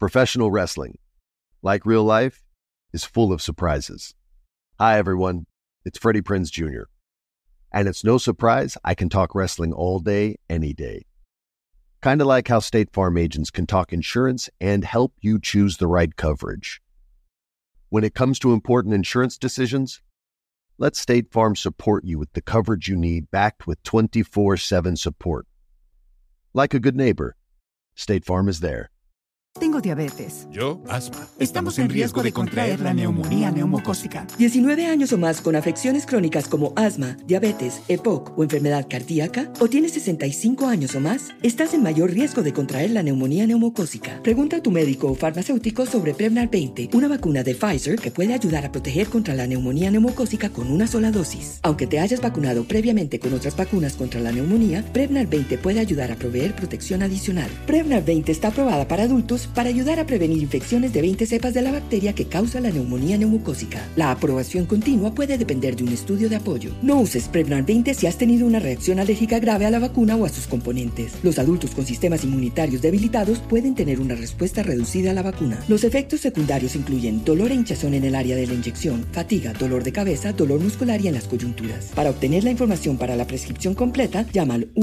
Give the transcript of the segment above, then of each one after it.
Professional wrestling, like real life, is full of surprises. Hi, everyone. It's Freddie Prinze Jr. And it's no surprise I can talk wrestling all day, any day. Kind of like how State Farm agents can talk insurance and help you choose the right coverage. When it comes to important insurance decisions, let State Farm support you with the coverage you need, backed with 24/7 support. Like a good neighbor, State Farm is there. Tengo diabetes. Yo, asma. Estamos en riesgo de contraer la neumonía neumocócica. 19 años o más con afecciones crónicas como asma, diabetes, EPOC o enfermedad cardíaca, o tienes 65 años o más, estás en mayor riesgo de contraer la neumonía neumocócica. Pregunta a tu médico o farmacéutico sobre Prevnar 20, una vacuna de Pfizer que puede ayudar a proteger contra la neumonía neumocócica con una sola dosis. Aunque te hayas vacunado previamente con otras vacunas contra la neumonía, Prevnar 20 puede ayudar a proveer protección adicional. Prevnar 20 está aprobada para adultos para ayudar a prevenir infecciones de 20 cepas de la bacteria que causa la neumonía neumocócica. La aprobación continua puede depender de un estudio de apoyo. No uses Prevnar 20 si has tenido una reacción alérgica grave a la vacuna o a sus componentes. Los adultos con sistemas inmunitarios debilitados pueden tener una respuesta reducida a la vacuna. Los efectos secundarios incluyen dolor e hinchazón en el área de la inyección, fatiga, dolor de cabeza, dolor muscular y en las coyunturas. Para obtener la información para la prescripción completa, llama al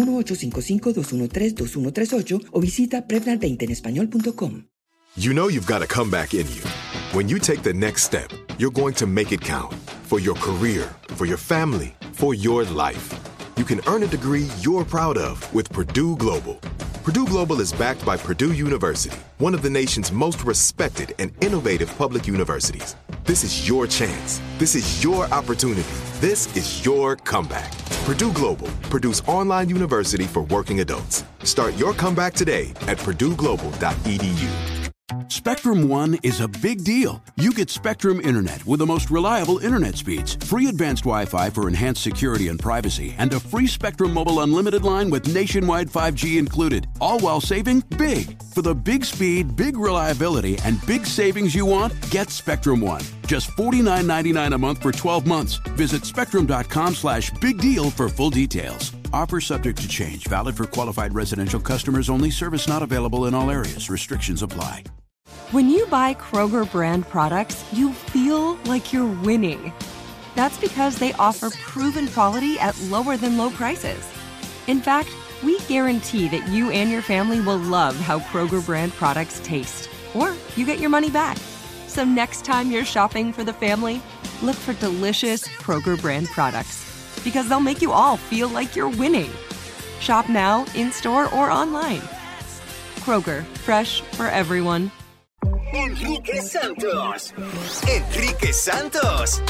1-855-213-2138 o visita Prevnar20enespañol.com. You know you've got a comeback in you. When you take the next step, you're going to make it count. For your career, for your family, for your life. You can earn a degree you're proud of with Purdue Global. Purdue Global is backed by Purdue University, one of the nation's most respected and innovative public universities. This is your chance. This is your opportunity. This is your comeback. Purdue Global, Purdue's online university for working adults. Start your comeback today at purdueglobal.edu. Spectrum One is a big deal. You get Spectrum Internet with the most reliable internet speeds, free advanced Wi-Fi for enhanced security and privacy, and a free Spectrum Mobile Unlimited line with nationwide 5G included, all while saving big. For the big speed, big reliability, and big savings you want, get Spectrum One. Just $49.99 a month for 12 months. Visit spectrum.com/big deal for full details. Offer subject to change. Valid for qualified residential customers only. Service not available in all areas. Restrictions apply. When you buy Kroger brand products, you feel like you're winning. That's because they offer proven quality at lower than low prices. In fact, we guarantee that you and your family will love how Kroger brand products taste, or you get your money back. So next time you're shopping for the family, look for delicious Kroger brand products, because they'll make you all feel like you're winning. Shop now, in-store, or online. Kroger, fresh for everyone. Enrique Santos. Enrique Santos.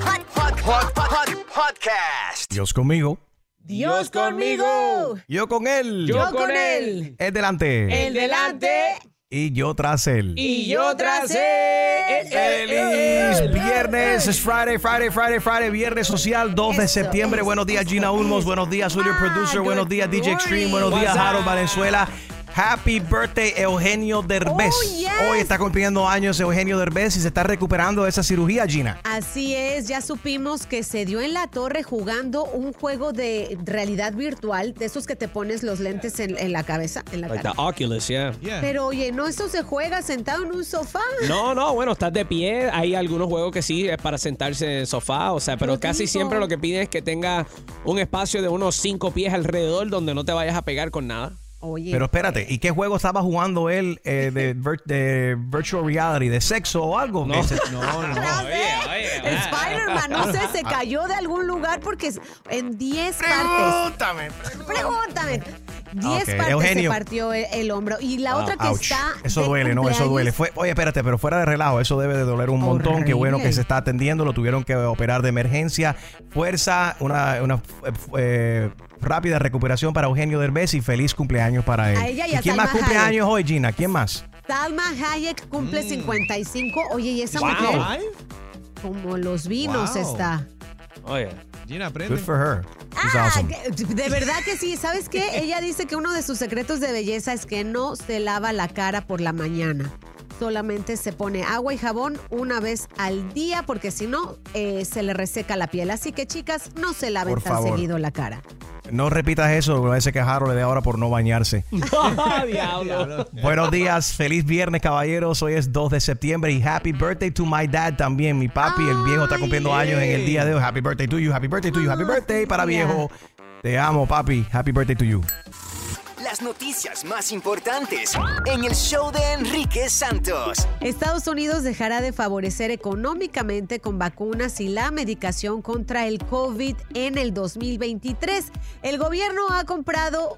Podcast. Dios conmigo. Dios conmigo. Yo con él. Yo con él. El delante. El delante. Y yo tras él. Y yo tras él. ¡Feliz viernes! Es Friday, viernes social, 2 de septiembre. Buenos días, Gina Ulmos. Buenos días, Julio Producer. Buenos días, DJ Extreme. Buenos días, Harold Valenzuela. Happy birthday, Eugenio Derbez. Oh, yes. Hoy está cumpliendo años Eugenio Derbez y se está recuperando de esa cirugía, Gina. Así es, ya supimos que se dio en la torre jugando un juego de realidad virtual, de esos que te pones los lentes en la cabeza, en la Like cara. the Oculus, yeah. Pero oye, no, eso se juega sentado en un sofá. No, bueno, estás de pie. Hay algunos juegos que sí es para sentarse en el sofá, o sea, pero casi siempre lo que piden es que tenga un espacio de unos 5 pies alrededor donde no te vayas a pegar con nada. Oye, pero espérate, ¿y qué juego estaba jugando él de virtual reality? ¿De sexo o algo? No. Spider-Man, no sé, se cayó de algún lugar porque en 10 Pregúntame. Pregúntame. 10 Okay, partes Eugenio. se partió el hombro. Y la otra que ouch. está. Eso de duele, no, eso duele. cumpleaños. Oye, espérate, pero fuera de relajo, eso debe de doler un montón. Qué bueno que se está atendiendo, lo tuvieron que operar de emergencia. Fuerza, una rápida recuperación para Eugenio Derbez y feliz cumpleaños para él. A ella y a quién más Salma cumpleaños hoy, Gina? ¿Quién más? Salma Hayek cumple 55. Oye, y esa Wow. mujer, como los vinos Wow. está. Oye. Gina, aprende. Good for her. She's awesome. De verdad que sí. ¿Sabes qué? Ella dice que uno de sus secretos de belleza es que no se lava la cara por la mañana. solamente se pone agua y jabón una vez al día porque si no se le reseca la piel. Así que chicas, no se laven tan seguido la cara. No repitas eso, a veces que Harold le dé ahora por no bañarse. Diablo. Buenos días, feliz viernes, caballeros. Hoy es 2 de septiembre y happy birthday to my dad también. Mi papi, el viejo, está cumpliendo años en el día de hoy. Happy birthday to you, happy birthday to you, happy birthday para viejo. Te amo, papi. Happy birthday to you. Las noticias más importantes en el show de Enrique Santos. Estados Unidos dejará de favorecer económicamente con vacunas y la medicación contra el COVID en el 2023. El gobierno ha comprado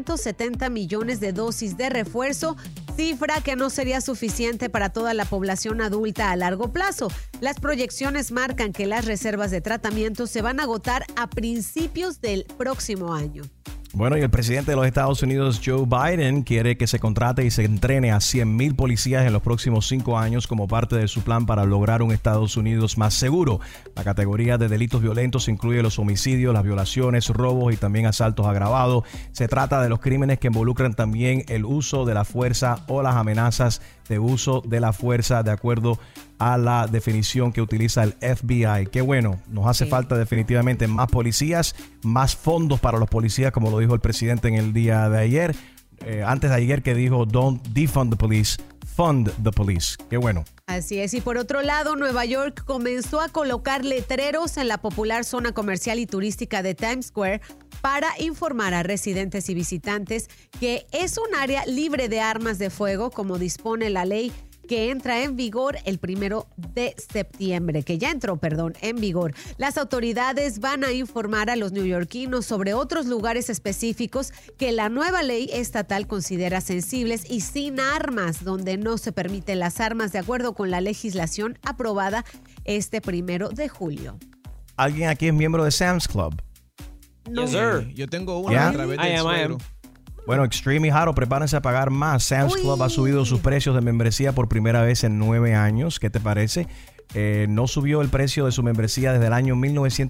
170 millones de dosis de refuerzo, cifra que no sería suficiente para toda la población adulta a largo plazo. Las proyecciones marcan que las reservas de tratamiento se van a agotar a principios del próximo año. Bueno, y el presidente de los Estados Unidos, Joe Biden, quiere que se contrate y se entrene a 100,000 policías en los próximos 5 años como parte de su plan para lograr un Estados Unidos más seguro. La categoría de delitos violentos incluye los homicidios, las violaciones, robos y también asaltos agravados. Se trata de los crímenes que involucran también el uso de la fuerza o las amenazas de uso de la fuerza, de acuerdo a la definición que utiliza el FBI. Qué bueno, nos hace falta definitivamente más policías, más fondos para los policías, como lo dijo el presidente en el día de ayer. Antes de ayer que dijo, don't defund the police, fund the police. Qué bueno. Así es, y por otro lado, Nueva York comenzó a colocar letreros en la popular zona comercial y turística de Times Square para informar a residentes y visitantes que es un área libre de armas de fuego, como dispone la ley que entra en vigor el 1 de septiembre, que ya entró, en vigor. Las autoridades van a informar a los neoyorquinos sobre otros lugares específicos que la nueva ley estatal considera sensibles y sin armas, donde no se permiten las armas de acuerdo con la legislación aprobada este 1 de julio. ¿Alguien aquí es miembro de Sam's Club? No. Yes, sir. Yo tengo una a través del suegro. Bueno, Extreme y Jaro, prepárense a pagar más. Sam's Club ha subido sus precios de membresía por primera vez en 9 años. ¿Qué te parece? No subió el precio de su membresía desde el año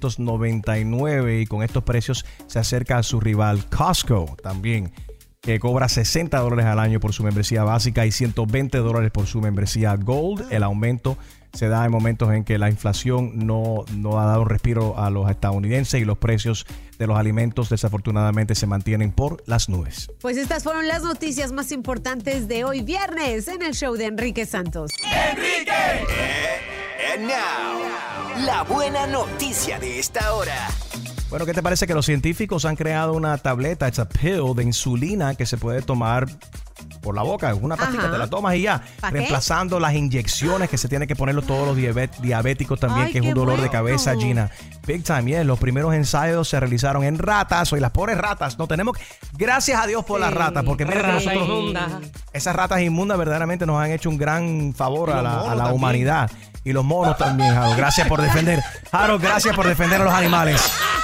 1999 y con estos precios se acerca a su rival Costco también, que cobra $60 al año por su membresía básica y $120 por su membresía Gold. El aumento se da en momentos en que la inflación no ha dado un respiro a los estadounidenses y los precios de los alimentos desafortunadamente se mantienen por las nubes. Pues estas fueron las noticias más importantes de hoy viernes en el show de Enrique Santos. ¡Enrique! And now, la buena noticia de esta hora. Bueno, ¿qué te parece que los científicos han creado una tableta, it's a pill, de insulina que se puede tomar por la boca? Una pastilla, te la tomas y ya. Reemplazando las inyecciones que se tienen que ponerlo todos los diabéticos también, que es un dolor de cabeza, Gina. Big time, yeah. Los primeros ensayos se realizaron en ratas. Hoy las pobres ratas, no tenemos... Gracias a Dios por las ratas, porque mira que nosotros... Esas ratas inmundas verdaderamente nos han hecho un gran favor a la humanidad. Y los monos también, Harold. Gracias por defender. Harold, gracias por defender a los animales.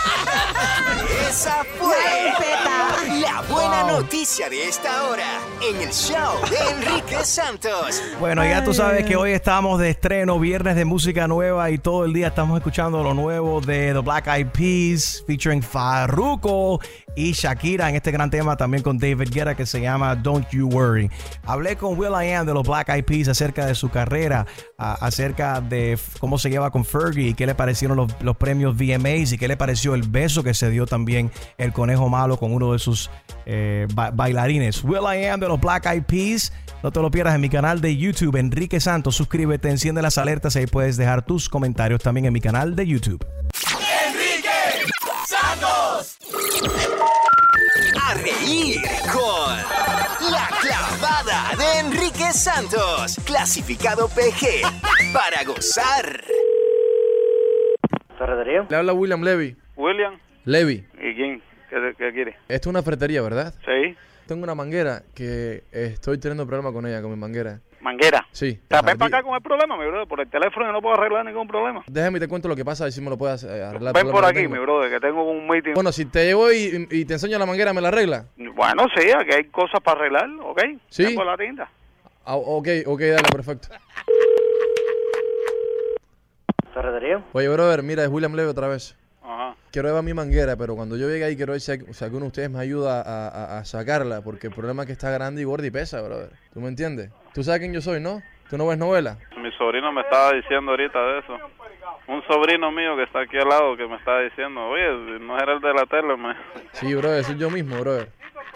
Esa fue la buena noticia de esta hora en el show de Enrique Santos. Bueno, ya tú sabes que hoy estamos de estreno, viernes de música nueva y todo el día estamos escuchando lo nuevo de The Black Eyed Peas featuring Farruko y Shakira en este gran tema también con David Guetta que se llama Don't You Worry. Hablé con will.i.am de los Black Eyed Peas acerca de su carrera, acerca de cómo se lleva con Fergie y qué le parecieron los premios VMAs y qué le pareció el beso que se dio también el Conejo Malo con uno de sus bailarines. will.i.am de los Black Eyed Peas. No te lo pierdas en mi canal de YouTube, Enrique Santos. Suscríbete, enciende las alertas y ahí puedes dejar tus comentarios también en mi canal de YouTube. ¡Enrique Santos! A reír con La Clavada de Enrique Santos. Clasificado PG para gozar. ¿Ferretería? Le habla William Levy. William. Levy. ¿Y quién? ¿Qué quiere? Esto es una ferretería, ¿verdad? Sí. Tengo una manguera que estoy teniendo problemas con ella, con mi manguera. ¿Manguera? Sí. Ven para acá con el problema, mi brother. Por el teléfono yo no puedo arreglar ningún problema. Déjame y te cuento lo que pasa y si me lo puedes arreglar. Ven por aquí, mi brother, que tengo un meeting. Bueno, si te llevo y te enseño la manguera, ¿me la arregla? Bueno, sí, aquí hay cosas para arreglar, ¿ok? Sí. Ven por la tienda. Ok, dale, perfecto. ¿Ferretería? Oye, brother, mira, es William Levy otra vez. Ajá. Quiero llevar mi manguera, pero cuando yo llegue ahí quiero ver si alguno de ustedes me ayuda a sacarla, porque el problema es que está grande y gorda y pesa, brother. ¿Tú me entiendes? Tú sabes quién yo soy, ¿no? ¿Tú no ves novela? Mi sobrino me estaba diciendo ahorita de eso. Un sobrino mío que está aquí al lado que me estaba diciendo, oye, no era el de la tele, man. Sí, brother, soy yo mismo, brother.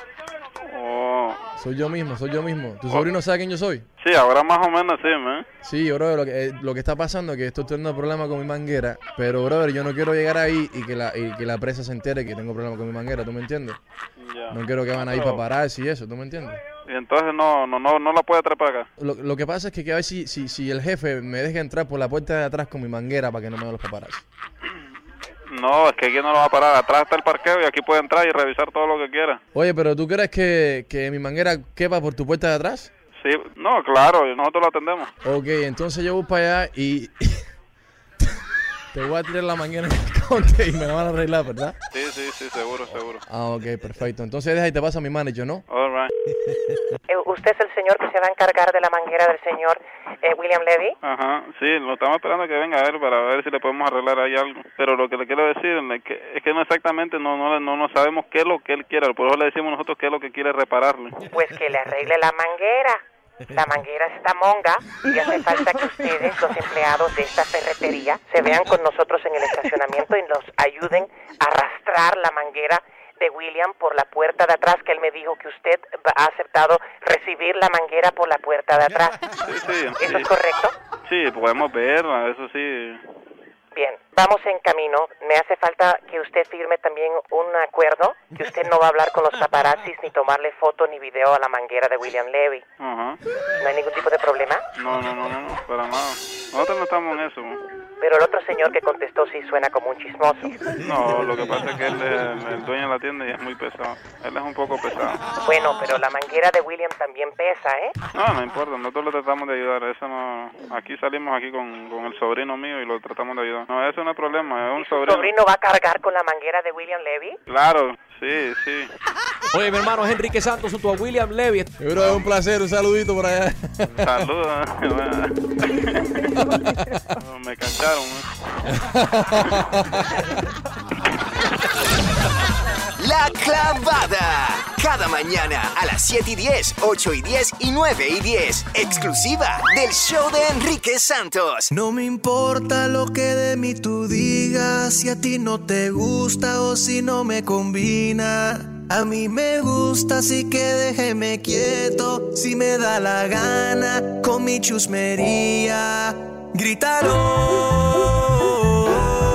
Oh. Soy yo mismo. ¿Tu sobrino sabe quién yo soy? Sí, ahora más o menos sí, man. Sí, brother, lo que está pasando es que estoy teniendo problemas con mi manguera, pero, brother, yo no quiero llegar ahí y que la presa se entere que tengo problemas con mi manguera, ¿tú me entiendes? Ya. No quiero que van ahí paparazzi y eso, ¿tú me entiendes? Y entonces no la puede trepar acá. Lo que pasa es que a ver si el jefe me deja entrar por la puerta de atrás con mi manguera para que no me vean los paparazzi. No, es que aquí no lo va a parar. Atrás está el parqueo y aquí puede entrar y revisar todo lo que quiera. Oye, pero ¿tú crees que mi manguera quepa por tu puerta de atrás? Sí, no, claro, nosotros lo atendemos. Ok, entonces yo voy para allá y te voy a tirar la manguera en el conte y me la van a arreglar, ¿verdad? Sí, seguro. Ah, ok, perfecto. Entonces deja y te pasa a mi manager, ¿no? All right. ¿Usted es el señor que se va a encargar de la manguera del señor William Levy? Ajá, sí, lo estamos esperando que venga a ver para ver si le podemos arreglar ahí algo. Pero lo que le quiero decir es que no exactamente no sabemos qué es lo que él quiere. Por eso le decimos nosotros qué es lo que quiere repararle. Pues que le arregle la manguera. La manguera está monga y hace falta que ustedes, los empleados de esta ferretería, se vean con nosotros en el estacionamiento y nos ayuden a arrastrar la manguera de William por la puerta de atrás, que él me dijo que usted ha aceptado recibir la manguera por la puerta de atrás. Sí. ¿Eso es correcto? Sí, podemos verla, eso sí. Bien, vamos en camino. Me hace falta que usted firme también un acuerdo, que usted no va a hablar con los paparazzis ni tomarle foto ni video a la manguera de William Levy. Ajá. ¿No hay ningún tipo de problema? No, para nada. Nosotros no estamos en eso. Pero el otro señor que contestó sí suena como un chismoso. No, lo que pasa es que él es el dueño de la tienda y es muy pesado. Él es un poco pesado. Bueno, pero la manguera de William también pesa, ¿eh? No importa, nosotros lo tratamos de ayudar. Eso no. Aquí salimos con el sobrino mío y lo tratamos de ayudar. No, eso no es problema, es un sobrino. ¿Tu sobrino va a cargar con la manguera de William Levy? Claro, sí. Oye, mi hermano, es Enrique Santos junto a William Levy. Bro, es un placer, un saludito por allá. Saludos. Me cancharon. La Clavada. Cada mañana a las 7:10, 8:10 y 9:10. Exclusiva del show de Enrique Santos. No me importa lo que de mí tú digas, si a ti no te gusta o si no me combina. A mí me gusta, así que déjeme quieto, si me da la gana, con mi chusmería. Grítalo.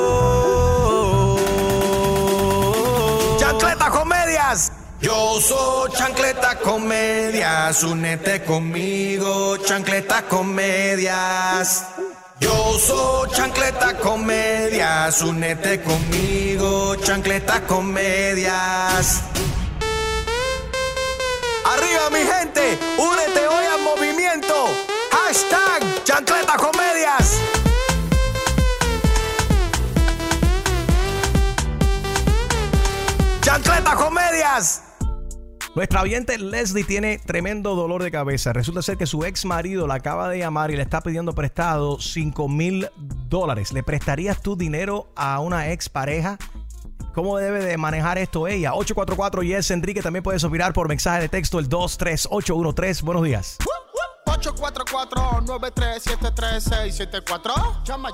¡Chancleta Comedias! Yo soy Chancleta Comedias, únete conmigo, Chancleta Comedias. Yo soy Chancleta Comedias, únete conmigo, Chancleta Comedias. Arriba mi gente, únete hoy al movimiento. Hashtag Chancleta Comedias. Chancleta Comedias. Nuestra oyente Leslie tiene tremendo dolor de cabeza. Resulta ser que su ex marido la acaba de llamar y le está pidiendo prestado $5,000. ¿Le prestarías tu dinero a una ex pareja? ¿Cómo debe de manejar esto ella? 844-YES. Enrique, también puedes opinar por mensaje de texto el 23813. Buenos días. 844-9373674. Llama.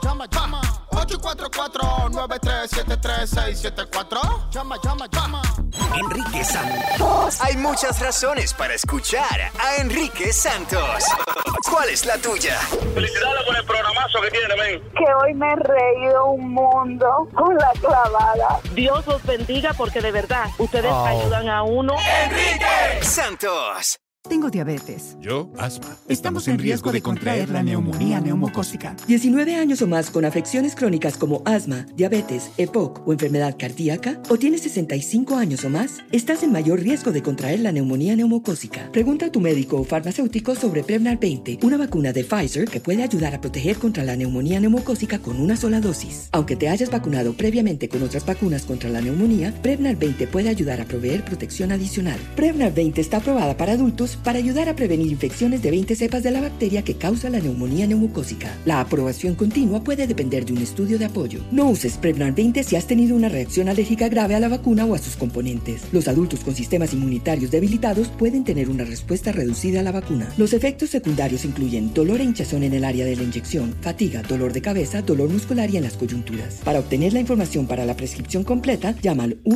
844-9373674. Llama. Enrique Santos. Hay muchas razones para escuchar a Enrique Santos. ¿Cuál es la tuya? Felicidades por el programazo que tiene, men. Que hoy me he reído un mundo con La Clavada. Dios los bendiga porque de verdad ustedes ayudan a uno. Enrique Santos. Tengo diabetes. Yo, asma. Estamos en riesgo de contraer la neumonía neumocócica. 19 años o más con afecciones crónicas como asma, diabetes, EPOC o enfermedad cardíaca, o tienes 65 años o más, estás en mayor riesgo de contraer la neumonía neumocócica. Pregunta a tu médico o farmacéutico sobre Prevnar 20, una vacuna de Pfizer que puede ayudar a proteger contra la neumonía neumocócica con una sola dosis. Aunque te hayas vacunado previamente con otras vacunas contra la neumonía, Prevnar 20 puede ayudar a proveer protección adicional. Prevnar 20 está aprobada para adultos efectos para ayudar a prevenir infecciones de 20 cepas de la bacteria que causa la neumonía neumocócica. La aprobación continua puede depender de un estudio de apoyo. No uses Prevnar 20 si has tenido una reacción alérgica grave a la vacuna o a sus componentes. Los adultos con sistemas inmunitarios debilitados pueden tener una respuesta reducida a la vacuna. Los efectos secundarios incluyen dolor e hinchazón en el área de la inyección, fatiga, dolor de cabeza, dolor muscular y en las coyunturas. Para obtener la información para la prescripción completa, llama al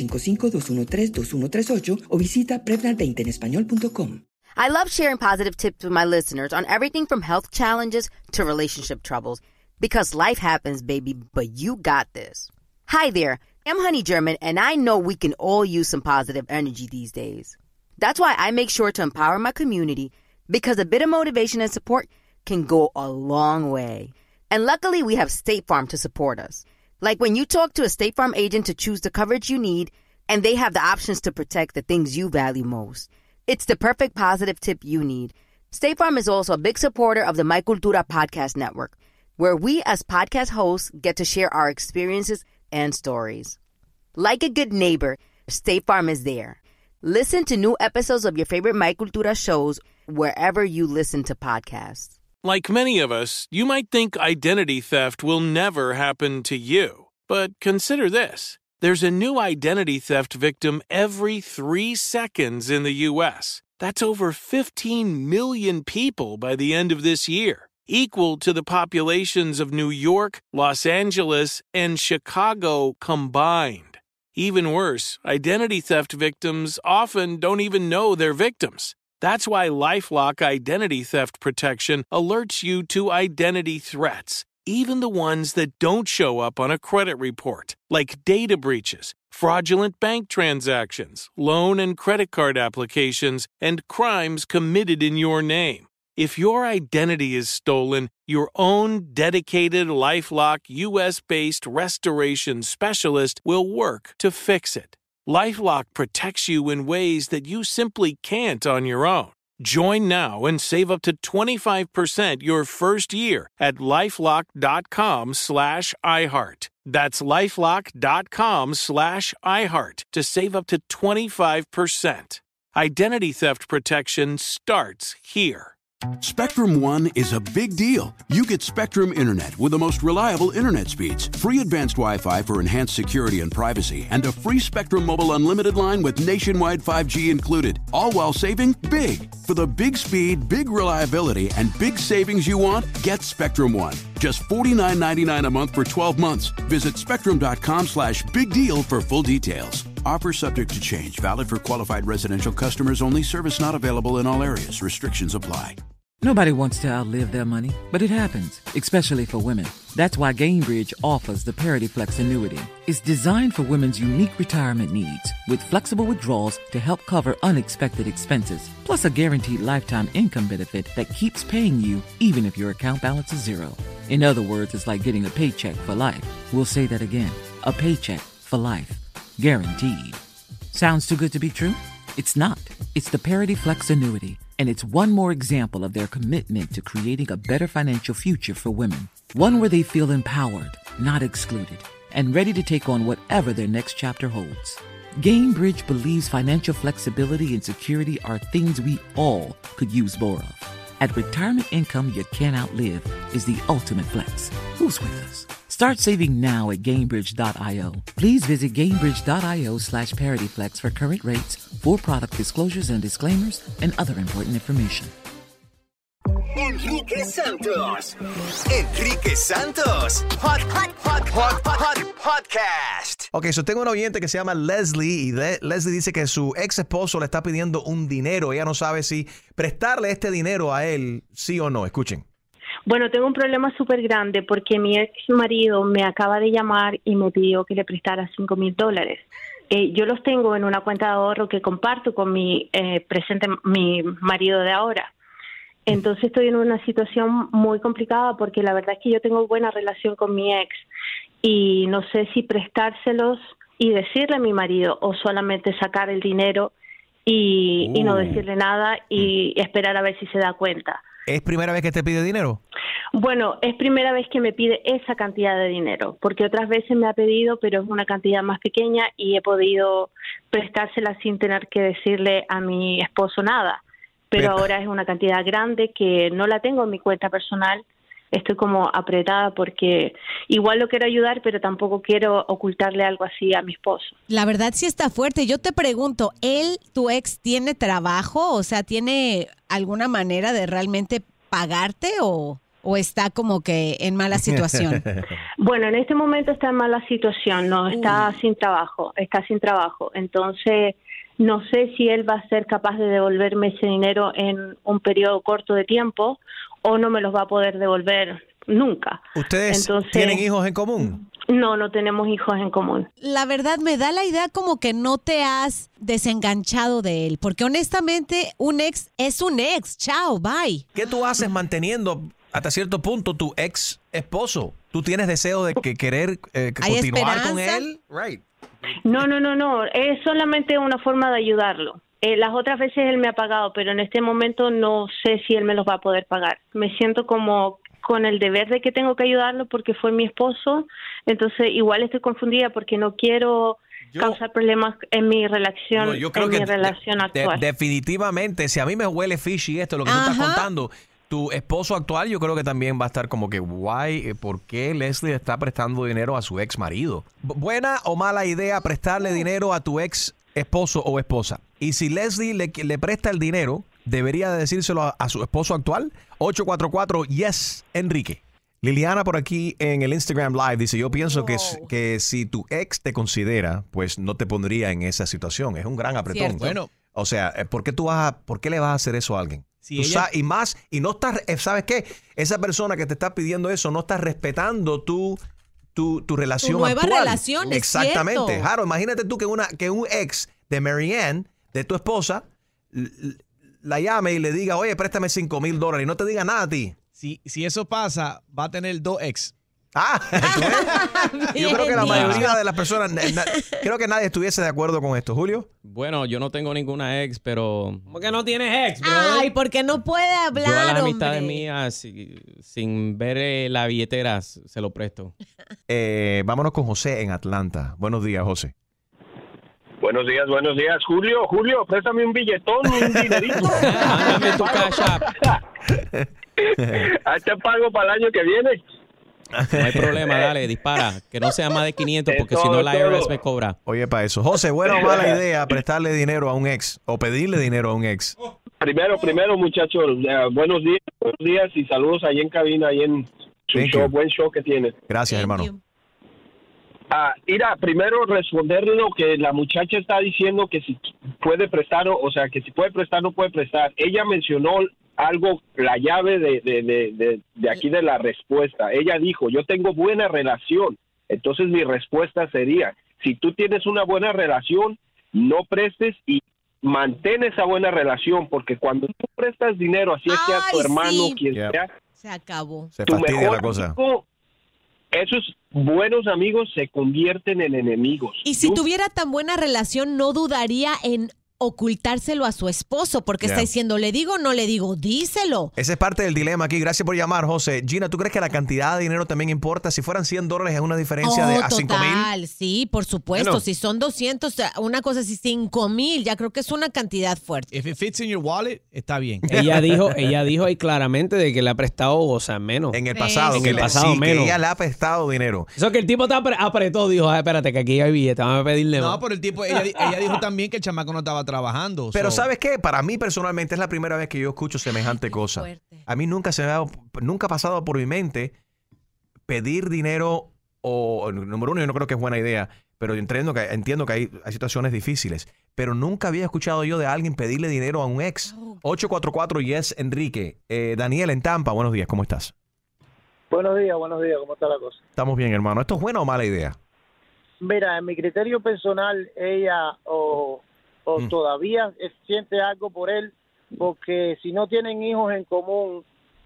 1-855-213-2138 o visita Prevnar20enespañol.com. I love sharing positive tips with my listeners on everything from health challenges to relationship troubles. Because life happens, baby, but you got this. Hi there, I'm Honey German, and I know we can all use some positive energy these days. That's why I make sure to empower my community, because a bit of motivation and support can go a long way. And luckily, we have State Farm to support us. Like when you talk to a State Farm agent to choose the coverage you need, and they have the options to protect the things you value most. It's the perfect positive tip you need. State Farm is also a big supporter of the My Cultura podcast network, where we as podcast hosts get to share our experiences and stories. Like a good neighbor, State Farm is there. Listen to new episodes of your favorite My Cultura shows wherever you listen to podcasts. Like many of us, you might think identity theft will never happen to you. But consider this. There's a new identity theft victim every 3 seconds in the U.S. That's over 15 million people by the end of this year, equal to the populations of New York, Los Angeles, and Chicago combined. Even worse, identity theft victims often don't even know they're victims. That's why LifeLock Identity Theft Protection alerts you to identity threats, even the ones that don't show up on a credit report, like data breaches, fraudulent bank transactions, loan and credit card applications, and crimes committed in your name. If your identity is stolen, your own dedicated LifeLock U.S.-based restoration specialist will work to fix it. LifeLock protects you in ways that you simply can't on your own. Join now and save up to 25% your first year at LifeLock.com/iHeart. That's LifeLock.com/iHeart to save up to 25%. Identity theft protection starts here. Spectrum One is a big deal. You get Spectrum Internet with the most reliable internet speeds, free advanced Wi-Fi for enhanced security and privacy, and a free Spectrum Mobile unlimited line with nationwide 5G included, all while saving big. For the big speed, big reliability, and big savings you want, get Spectrum One. Just $49.99 a month for 12 months. Visit spectrum.com/big deal for full details. Offer subject to change. Valid for qualified residential customers only. Service not available in all areas. Restrictions apply. Nobody wants to outlive their money, but it happens, especially for women. That's why Gainbridge offers the Parity Flex annuity. It's designed for women's unique retirement needs, with flexible withdrawals to help cover unexpected expenses, plus a guaranteed lifetime income benefit that keeps paying you even if your account balance is zero. In other words, it's like getting a paycheck for life. We'll say that again. A paycheck for life. Guaranteed. Sounds too good to be true? It's not. It's the Parity Flex annuity, and it's one more example of their commitment to creating a better financial future for women. One where they feel empowered, not excluded, and ready to take on whatever their next chapter holds. Gainbridge believes financial flexibility and security are things we all could use more of. At retirement income you can't outlive is the ultimate flex. Who's with us? Start saving now at Gainbridge.io. Please visit Gainbridge.io/ParityFlex for current rates, for product disclosures and disclaimers, and other important information. Enrique Santos. Enrique Santos. Hot Podcast. Ok, tengo un oyente que se llama Leslie y Leslie dice que su ex esposo le está pidiendo un dinero. Ella no sabe si prestarle este dinero a él, sí o no. Escuchen. Bueno, tengo un problema súper grande porque mi ex marido me acaba de llamar y me pidió que le prestara $5,000. Yo los tengo en una cuenta de ahorro que comparto con mi marido de ahora. Entonces estoy en una situación muy complicada porque la verdad es que yo tengo buena relación con mi ex y no sé si prestárselos y decirle a mi marido o solamente sacar el dinero y no decirle nada y esperar a ver si se da cuenta. ¿Es primera vez que te pide dinero? Bueno, es primera vez que me pide esa cantidad de dinero, porque otras veces me ha pedido, pero es una cantidad más pequeña y he podido prestársela sin tener que decirle a mi esposo nada. pero ahora es una cantidad grande que no la tengo en mi cuenta personal. Estoy como apretada porque igual lo quiero ayudar, pero tampoco quiero ocultarle algo así a mi esposo. La verdad sí está fuerte. Yo te pregunto, ¿tu ex, tiene trabajo? O sea, ¿tiene alguna manera de realmente pagarte o está como que en mala situación? Bueno, en este momento está en mala situación, no, está sin trabajo. Entonces, no sé si él va a ser capaz de devolverme ese dinero en un periodo corto de tiempo o no me los va a poder devolver nunca. ¿Ustedes tienen hijos en común? No tenemos hijos en común. La verdad me da la idea como que no te has desenganchado de él, porque honestamente un ex es un ex. Chao, bye. ¿Qué tú haces manteniendo hasta cierto punto tu ex esposo? ¿Tú tienes deseo de querer continuar con él? Right. No. Es solamente una forma de ayudarlo. Las otras veces él me ha pagado, pero en este momento no sé si él me los va a poder pagar. Me siento como con el deber de que tengo que ayudarlo porque fue mi esposo. Entonces igual estoy confundida porque no quiero causar problemas en mi relación, relación actual. Definitivamente, si a mí me huele fishy esto, lo que tú estás contando, tu esposo actual yo creo que también va a estar como que, ¿por qué Leslie está prestando dinero a su ex marido? ¿Buena o mala idea prestarle dinero a tu ex esposo o esposa? Y si Leslie le presta el dinero, ¿debería de decírselo a su esposo actual? 844-YES, Enrique. Liliana por aquí en el Instagram Live dice, yo pienso que si tu ex te considera, pues no te pondría en esa situación. Es un gran apretón. Bueno, o sea, ¿por qué le vas a hacer eso a alguien? Si y no estás, ¿sabes qué? Esa persona que te está pidiendo eso no está respetando tu relación tu nueva actual. Relación, exactamente. Es Jaro, imagínate tú que un ex de Marianne, de tu esposa, la llame y le diga, oye, préstame $5,000 y no te diga nada a ti. Si eso pasa, va a tener 2 ex. Yo creo que la mayoría de las personas, creo que nadie estuviese de acuerdo con esto. Julio. Bueno, yo no tengo ninguna ex, pero... ¿Cómo que no tienes ex, bro? Ay, porque no puede hablar, yo a las amistades mías, sin ver la billetera, se lo presto. Vámonos con José en Atlanta. Buenos días, José. Buenos días. Julio, préstame un billetón, un dinerito. Mándame tu cash app. Hazte pago para el año que viene. No hay problema, dale, dispara. Que no sea más de 500 porque si no la IRS me cobra. Oye, para eso. José, ¿buena o mala idea prestarle dinero a un ex o pedirle dinero a un ex? Primero, muchachos, buenos días y saludos ahí en cabina, ahí en su show, buen show que tiene. Gracias, hermano. Mira, primero responder lo que la muchacha está diciendo, que si puede prestar, o sea, que si puede prestar, no puede prestar. Ella mencionó algo, la llave de aquí de la respuesta. Ella dijo, yo tengo buena relación. Entonces mi respuesta sería, si tú tienes una buena relación, no prestes y mantén esa buena relación, porque cuando tú prestas dinero, así es que a tu hermano, quien sea, se acabó. Se fastidia la cosa. Esos buenos amigos se convierten en enemigos. Y si tuviera tan buena relación, no dudaría en ocultárselo a su esposo, porque está diciendo, ¿le digo o no le digo? Díselo. Ese es parte del dilema aquí. Gracias por llamar, José. Gina, ¿tú crees que la cantidad de dinero también importa? Si fueran $100 es una diferencia de a $5,000. Sí, por supuesto. Bueno. Si son 200, una cosa así, $5,000, ya creo que es una cantidad fuerte. If it fits in your wallet, está bien. Ella dijo ahí claramente de que le ha prestado, o sea, menos. En el pasado. En el pasado menos. Que ella le ha prestado dinero. Eso que el tipo te apretó, dijo, espérate, que aquí hay billete, vamos a pedirle más. No, pero el tipo, ella dijo también que el chamaco no estaba trabajando. Pero ¿sabes qué? Para mí personalmente es la primera vez que yo escucho semejante cosa. A mí nunca ha pasado por mi mente pedir dinero o, número uno, yo no creo que es buena idea, pero entiendo que hay situaciones difíciles. Pero nunca había escuchado yo de alguien pedirle dinero a un ex. 844-YES, Enrique. Daniel en Tampa, buenos días, ¿cómo estás? Buenos días, ¿cómo está la cosa? Estamos bien, hermano. ¿Esto es buena o mala idea? Mira, en mi criterio personal, ella todavía siente algo por él, porque si no tienen hijos en común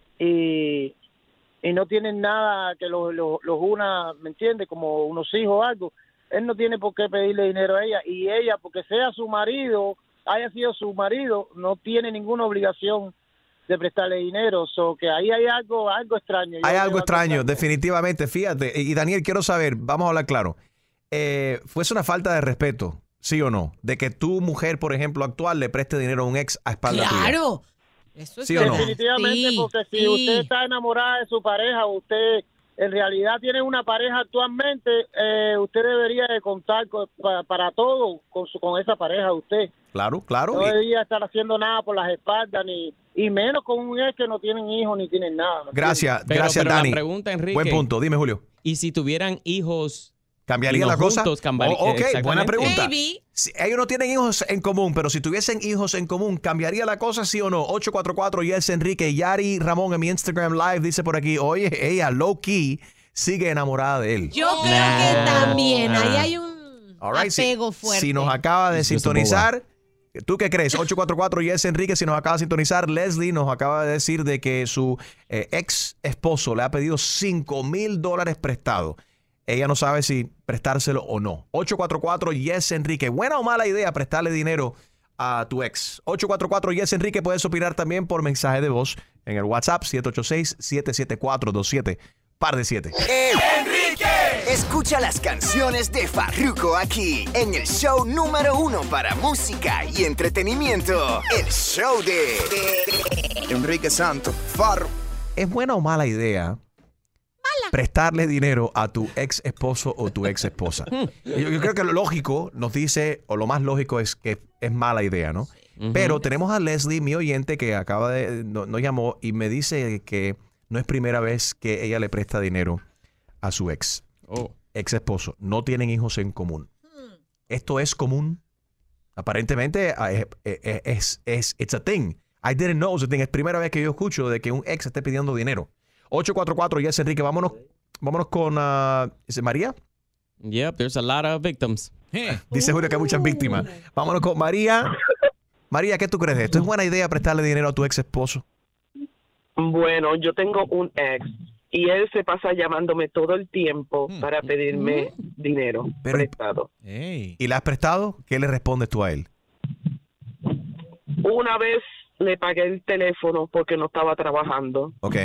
y no tienen nada que los una, ¿me entiendes? Como unos hijos o algo, él no tiene por qué pedirle dinero a ella, y ella, porque sea su marido, haya sido su marido, no tiene ninguna obligación de prestarle dinero, que ahí hay algo extraño. Hay algo extraño, definitivamente, fíjate. Y Daniel, quiero saber, vamos a hablar claro, ¿fuese una falta de respeto? ¿Sí o no? De que tu mujer, por ejemplo, actual, le preste dinero a un ex a espalda tuya. Claro. Eso es ¿Sí o no? Definitivamente, Sí, porque si sí. usted está enamorada de su pareja, usted en realidad tiene una pareja actualmente, usted debería de contar para todo con esa pareja de usted. Claro. No debería estar haciendo nada por las espaldas, y menos con un ex que no tienen hijos ni tienen nada. ¿me Gracias, entiendes? gracias, pero Dani. la pregunta, Enrique. Buen punto. Dime, Julio. ¿Y si tuvieran hijos? ¿Cambiaría no la cosa? juntos, Ok, exactamente. buena pregunta. Maybe. Si ellos no tienen hijos en común, pero si tuviesen hijos en común, ¿cambiaría la cosa, sí o no? 844 Yes Enrique. Yari Ramón en mi Instagram Live dice por aquí, oye, ella low key sigue enamorada de él. Yo creo que también. Ahí hay un All right, apego fuerte. Si nos acaba de It's just a sintonizar, ¿tú qué crees? 844 Yes Enrique, si nos acaba de sintonizar, Leslie nos acaba de decir de que su ex esposo le ha pedido $5,000 prestado. Ella no sabe si prestárselo o no. 844 Yes Enrique. ¿Buena o mala idea prestarle dinero a tu ex? 844 Yes Enrique. Puedes opinar también por mensaje de voz en el WhatsApp 786-774-27. Par de 7. ¡Enrique! Escucha las canciones de Farruko aquí, en el show número 1 para música y entretenimiento. El show de Enrique Santos, Farru. ¿Es buena o mala idea prestarle dinero a tu ex esposo o tu ex esposa? Yo creo que lo lógico nos dice, o lo más lógico es que es mala idea, ¿no? Pero tenemos a Leslie, mi oyente, que acaba de nos llamó y me dice que no es primera vez que ella le presta dinero a su ex esposo. No tienen hijos en común. ¿Esto es común? Aparentemente it's a thing. I didn't know it's a thing. Es primera vez que yo escucho de que un ex esté pidiendo dinero. 844 Yes Enrique. Vámonos con ¿es María? Yep, there's a lot of victims. Dice Julio que hay muchas víctimas. Vámonos con María. María, ¿qué tú crees de esto? ¿Es buena idea prestarle dinero a tu ex esposo? Bueno, yo tengo un ex y él se pasa llamándome todo el tiempo para pedirme dinero prestado. ¿Y le has prestado? ¿Qué le respondes tú a él? Una vez le pagué el teléfono porque no estaba trabajando. Ok.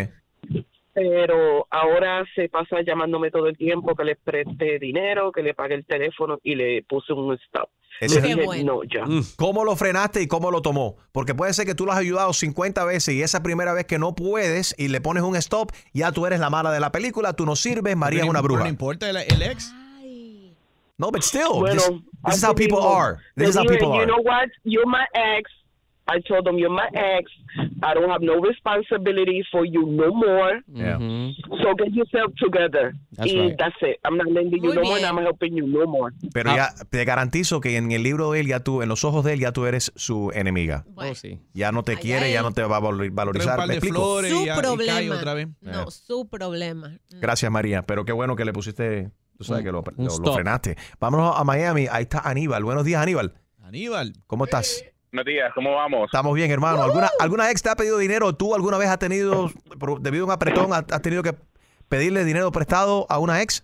Pero ahora se pasa llamándome todo el tiempo que le preste dinero, que le pague el teléfono y le puse un stop. Ese Le dije, no, ya. ¿Cómo lo frenaste y cómo lo tomó? Porque puede ser que tú lo has ayudado 50 veces y esa primera vez que no puedes y le pones un stop, ya tú eres la mala de la película, tú no sirves, María es una bruja. No importa el ex. No, but still, Bueno, this is how así people mismo. are. Le This is how dije, people you are. know what? You're my ex. I told them, you're my ex. I don't have no responsibility for you no more. Yeah. So get yourself together. That's y right. that's it. I'm not lending you no more and I'm helping you no more. Pero ya te garantizo que en el libro de él, en los ojos de él, ya tú eres su enemiga. Sí. Ya no te quiere, ya no te va a valorizar. ¿Me explico? Su problema. otra vez. No, su problema. Gracias, María. Pero qué bueno que le pusiste, tú sabes que lo stop. frenaste. Vámonos a Miami. Ahí está Aníbal. Buenos días, Aníbal. Aníbal. ¿Cómo estás? Buenos días, ¿cómo vamos? Estamos bien, hermano. ¿Alguna ex te ha pedido dinero? ¿Tú alguna vez has tenido, debido a un apretón, has tenido que pedirle dinero prestado a una ex?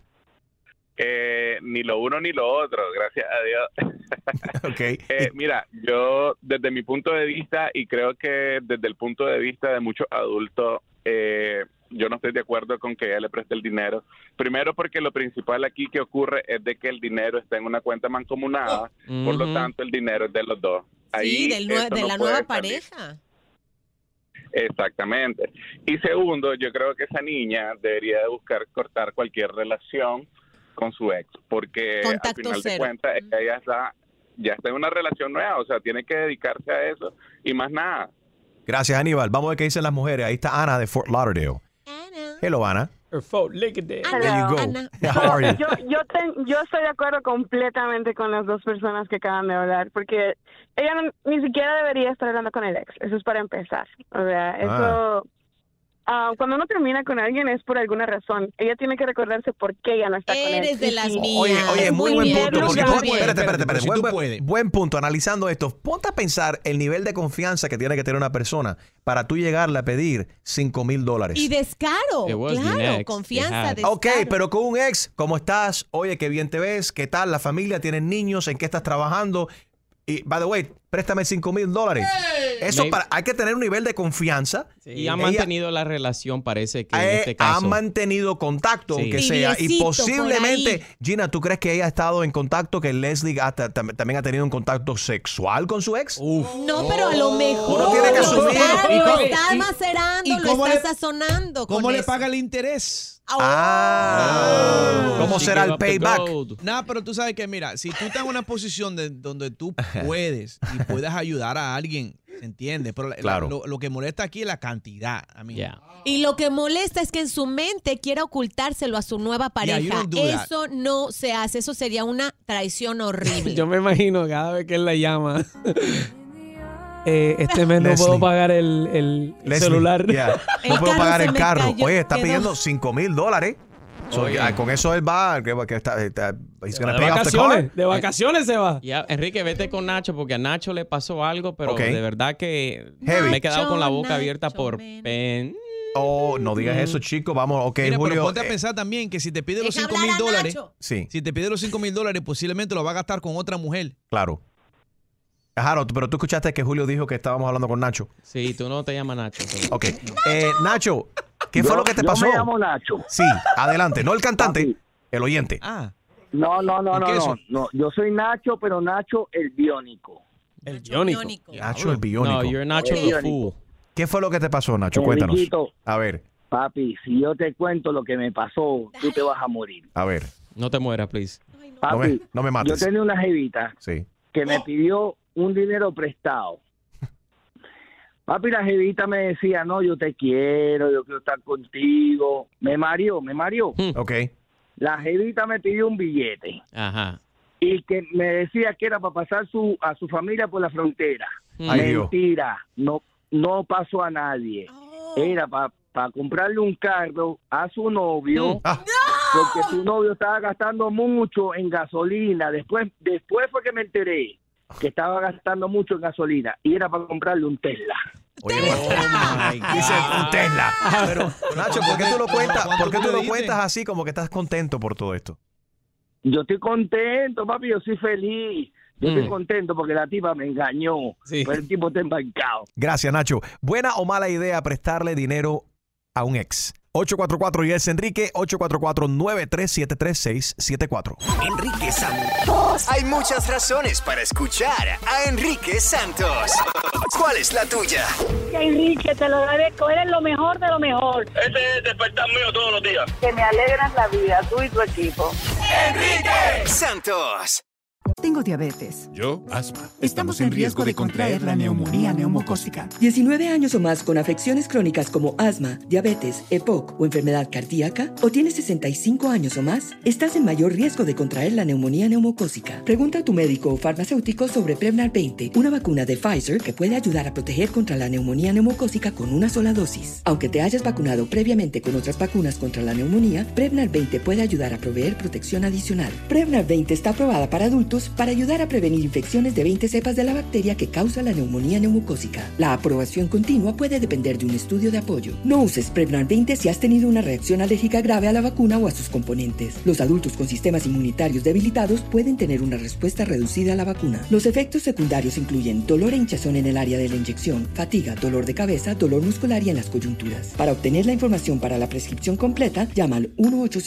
Ni lo uno ni lo otro, gracias a Dios. Okay. Mira, yo desde mi punto de vista y creo que desde el punto de vista de muchos adultos, yo no estoy de acuerdo con que ella le preste el dinero. Primero porque lo principal aquí que ocurre es de que el dinero está en una cuenta mancomunada, por lo tanto el dinero es de los dos. Sí, Ahí de eso no la puede nueva salir. pareja. Exactamente. Y segundo, yo creo que esa niña debería de buscar cortar cualquier relación con su ex, porque Contacto al final cero. de cuentas ella ya está en una relación nueva, o sea, tiene que dedicarse a eso y más nada. Gracias, Aníbal. Vamos a ver qué dicen las mujeres. Ahí está Ana de Fort Lauderdale. Hello, Ana. There you go. How are you? Yo estoy de acuerdo completamente con las dos personas que acaban de hablar, porque ella ni siquiera debería estar hablando con el ex. Eso es para empezar. O sea, eso... cuando uno termina con alguien es por alguna razón. Ella tiene que recordarse por qué ella no está con él. Eres de las mías. Oye, muy buen punto. Porque espérate. Si tú puedes. Buen punto. Analizando esto, ponte a pensar el nivel de confianza que tiene que tener una persona para tú llegarle a pedir $5,000. Y descaro, claro, confianza, descaro. Ok, pero con un ex, ¿cómo estás? Oye, qué bien te ves, ¿qué tal? La familia, ¿tienes niños? ¿En qué estás trabajando? Y, by the way, préstame $5,000. Eso hay que tener un nivel de confianza. Sí, y han mantenido la relación, parece que en este caso. Han mantenido contacto, aunque sea. Y posiblemente, Gina, ¿tú crees que ella ha estado en contacto, que Leslie también ha tenido un contacto sexual con su ex? No, pero a lo mejor uno tiene que asumir. Lo está macerando, lo está sazonando. ¿Cómo le paga el interés? ¿Cómo será el payback? No, pero tú sabes que, mira, si tú estás en una posición donde tú puedes y puedes ayudar a alguien, ¿se entiende? Pero lo que molesta aquí es la cantidad. Y lo que molesta es que en su mente quiera ocultárselo a su nueva pareja. Eso no se hace. Eso sería una traición horrible. Yo me imagino cada vez que él la llama. Este mes no puedo pagar el celular. No puedo pagar el carro. Oye, está pidiendo $5,000. Con eso él va. De vacaciones se va. Ya, Enrique, vete con Nacho porque a Nacho le pasó algo, pero de verdad que me he quedado con la boca abierta por pen. Oh, no digas eso, chico. Vamos, Mira, Julio. Pero ponte a pensar también que si te pide los $5,000, si te pide los $5,000, posiblemente lo va a gastar con otra mujer. Claro. Harold, pero tú escuchaste que Julio dijo que estábamos hablando con Nacho. Sí, tú no te llamas Nacho. Pero... Ok. Nacho, ¿qué fue lo que te pasó? Yo me llamo Nacho. Sí, adelante. No el cantante, el oyente. No. Yo soy Nacho, pero Nacho el biónico. El biónico. Nacho el biónico. No, you're Nacho the fool. ¿Qué fue lo que te pasó, Nacho? Cuéntanos. A ver. Papi, si yo te cuento lo que me pasó, tú te vas a morir. A ver. No te mueras, please. Papi, no me mates. Yo tenía una jevita que me pidió un dinero prestado. Papi, la jevita me decía, no, yo te quiero, yo quiero estar contigo. Me mareó. Ok. La jevita me pidió un billete. Ajá. Y que me decía que era para pasar a su familia por la frontera. Ay, mentira, no pasó a nadie. Era para comprarle un carro a su novio. Porque su novio estaba gastando mucho en gasolina. Después fue que me enteré que estaba gastando mucho en gasolina y era para comprarle un Tesla. Oye, dice un Tesla. Pero, Nacho, ¿por qué tú lo cuentas? ¿Por qué tú lo cuentas así como que estás contento por todo esto? Yo estoy contento, papi, yo soy feliz. Yo estoy contento porque la tipa me engañó. Pero el tipo está embarcado. Gracias, Nacho. ¿Buena o mala idea prestarle dinero a un ex? 844 y es Enrique, 844-937-3674. Enrique Santos. Hay muchas razones para escuchar a Enrique Santos. ¿Cuál es la tuya? Enrique, te lo agradezco. Eres lo mejor de lo mejor. Ese es el despertar mío todos los días. Que me alegras la vida, tú y tu equipo. Enrique Santos. Tengo diabetes. Yo, asma. Estamos en riesgo de contraer la neumonía neumocócica. 19 años o más con afecciones crónicas como asma, diabetes, EPOC o enfermedad cardíaca, o tienes 65 años o más, estás en mayor riesgo de contraer la neumonía neumocócica. Pregunta a tu médico o farmacéutico sobre Prevnar 20, una vacuna de Pfizer que puede ayudar a proteger contra la neumonía neumocócica con una sola dosis. Aunque te hayas vacunado previamente con otras vacunas contra la neumonía, Prevnar 20 puede ayudar a proveer protección adicional. Prevnar 20 está aprobada para adultos para ayudar a prevenir infecciones de 20 cepas de la bacteria que causa la neumonía neumocócica. La aprobación continua puede depender de un estudio de apoyo. No uses Prevnar 20 si has tenido una reacción alérgica grave a la vacuna o a sus componentes. Los adultos con sistemas inmunitarios debilitados pueden tener una respuesta reducida a la vacuna. Los efectos secundarios incluyen dolor e hinchazón en el área de la inyección, fatiga, dolor de cabeza, dolor muscular y en las coyunturas. Para obtener la información para la prescripción completa, llama al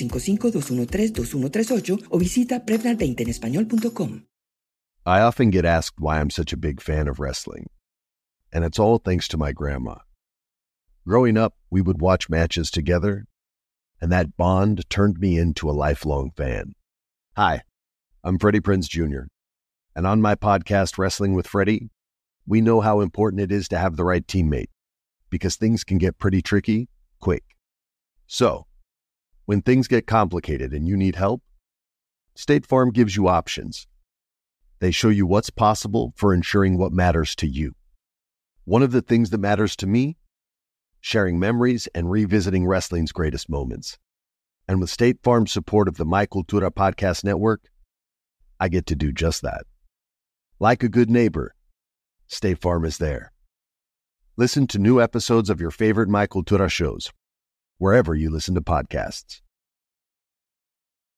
1-855-213-2138 o visita Prevnar20enespañol.com. I often get asked why I'm such a big fan of wrestling, and it's all thanks to my grandma. Growing up, we would watch matches together, and that bond turned me into a lifelong fan. Hi, I'm Freddie Prinze Jr., and on my podcast, Wrestling with Freddie, we know how important it is to have the right teammate, because things can get pretty tricky quick. So, when things get complicated and you need help, State Farm gives you options. They show you what's possible for ensuring what matters to you. One of the things that matters to me, sharing memories and revisiting wrestling's greatest moments. And with State Farm's support of the My Cultura Podcast Network, I get to do just that. Like a good neighbor, State Farm is there. Listen to new episodes of your favorite My Cultura shows, wherever you listen to podcasts.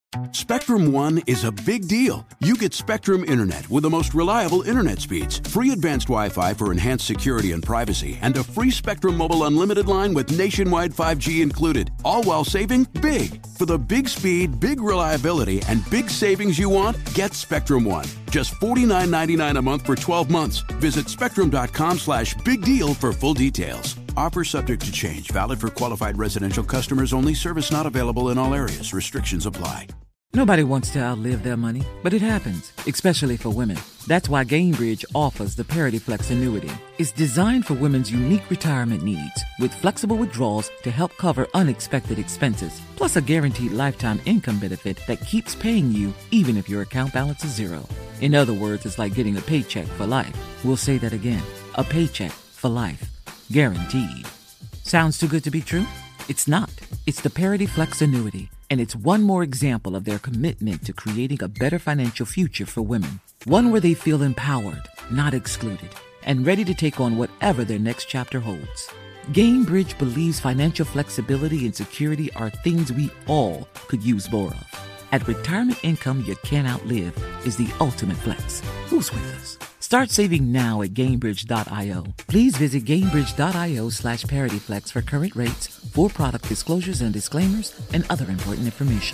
Spectrum One is a big deal. You get Spectrum Internet with the most reliable internet speeds, free advanced Wi-Fi for enhanced security and privacy, and a free Spectrum Mobile Unlimited line with nationwide 5G included, all while saving big. For the big speed, big reliability, and big savings you want, get Spectrum One. Just $49.99 a month for 12 months. Visit spectrum.com/big deal for full details. Offer subject to change. Valid for qualified residential customers only. Service not available in all areas. Restrictions apply. Nobody wants to outlive their money, but it happens, especially for women. That's why Gainbridge offers the Parity Flex annuity. It's designed for women's unique retirement needs, with flexible withdrawals to help cover unexpected expenses, plus a guaranteed lifetime income benefit that keeps paying you even if your account balance is zero. In other words, it's like getting a paycheck for life. We'll say that again. A paycheck for life. Guaranteed. Sounds too good to be true? It's not. It's the Parity Flex annuity. And it's one more example of their commitment to creating a better financial future for women. One where they feel empowered, not excluded, and ready to take on whatever their next chapter holds. Gainbridge believes financial flexibility and security are things we all could use more of. At retirement income you can't outlive is the ultimate flex. Who's with us? Start saving now at Gainbridge.io. Please visit Gainbridge.io/ParityFlex for current rates, for product disclosures and disclaimers, and other important information.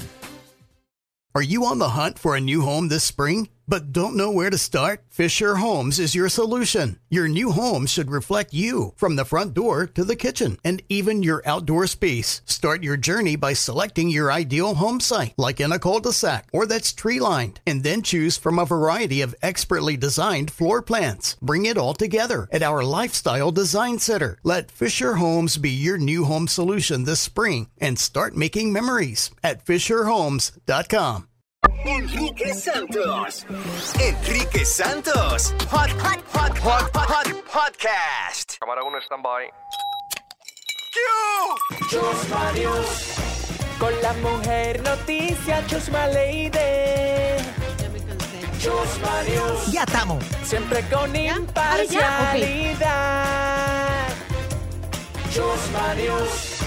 Are you on the hunt for a new home this spring, but don't know where to start? Fisher Homes is your solution. Your new home should reflect you, from the front door to the kitchen, and even your outdoor space. Start your journey by selecting your ideal home site, like in a cul-de-sac or that's tree-lined, and then choose from a variety of expertly designed floor plans. Bring it all together at our Lifestyle Design Center. Let Fisher Homes be your new home solution this spring and start making memories at FisherHomes.com. Enrique Santos. Enrique Santos. Podcast. Cámara 1, stand-by. Chusma News. Con la mujer noticia, Chusma Lady. Chusma News. Ya estamos. Siempre con imparcialidad. Chusma News.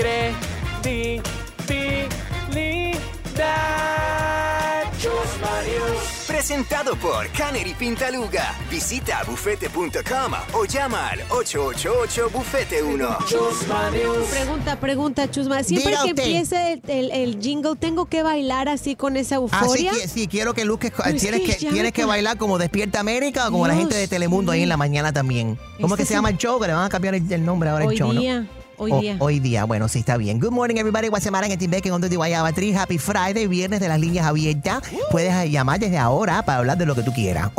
Credibilidad. Chusma News. Presentado por Canary Pintaluga. Visita bufete.com o llama al 888-BUFETE1. Chusma News. Pregunta, Chusma. Siempre que empiece el jingle, ¿tengo que bailar así con esa euforia? Sí, quiero que luzques. Tienes que bailar como Despierta América o como la gente de Telemundo ahí en la mañana también. ¿Cómo es que se llama el show? Que le van a cambiar el nombre ahora el show, ¿no? Hoy día, bueno, sí, está bien. Good morning, everybody. Guatemala en el Team Beck, on the Guayaba Tree. Happy Friday, viernes de las líneas abiertas. Puedes llamar desde ahora para hablar de lo que tú quieras.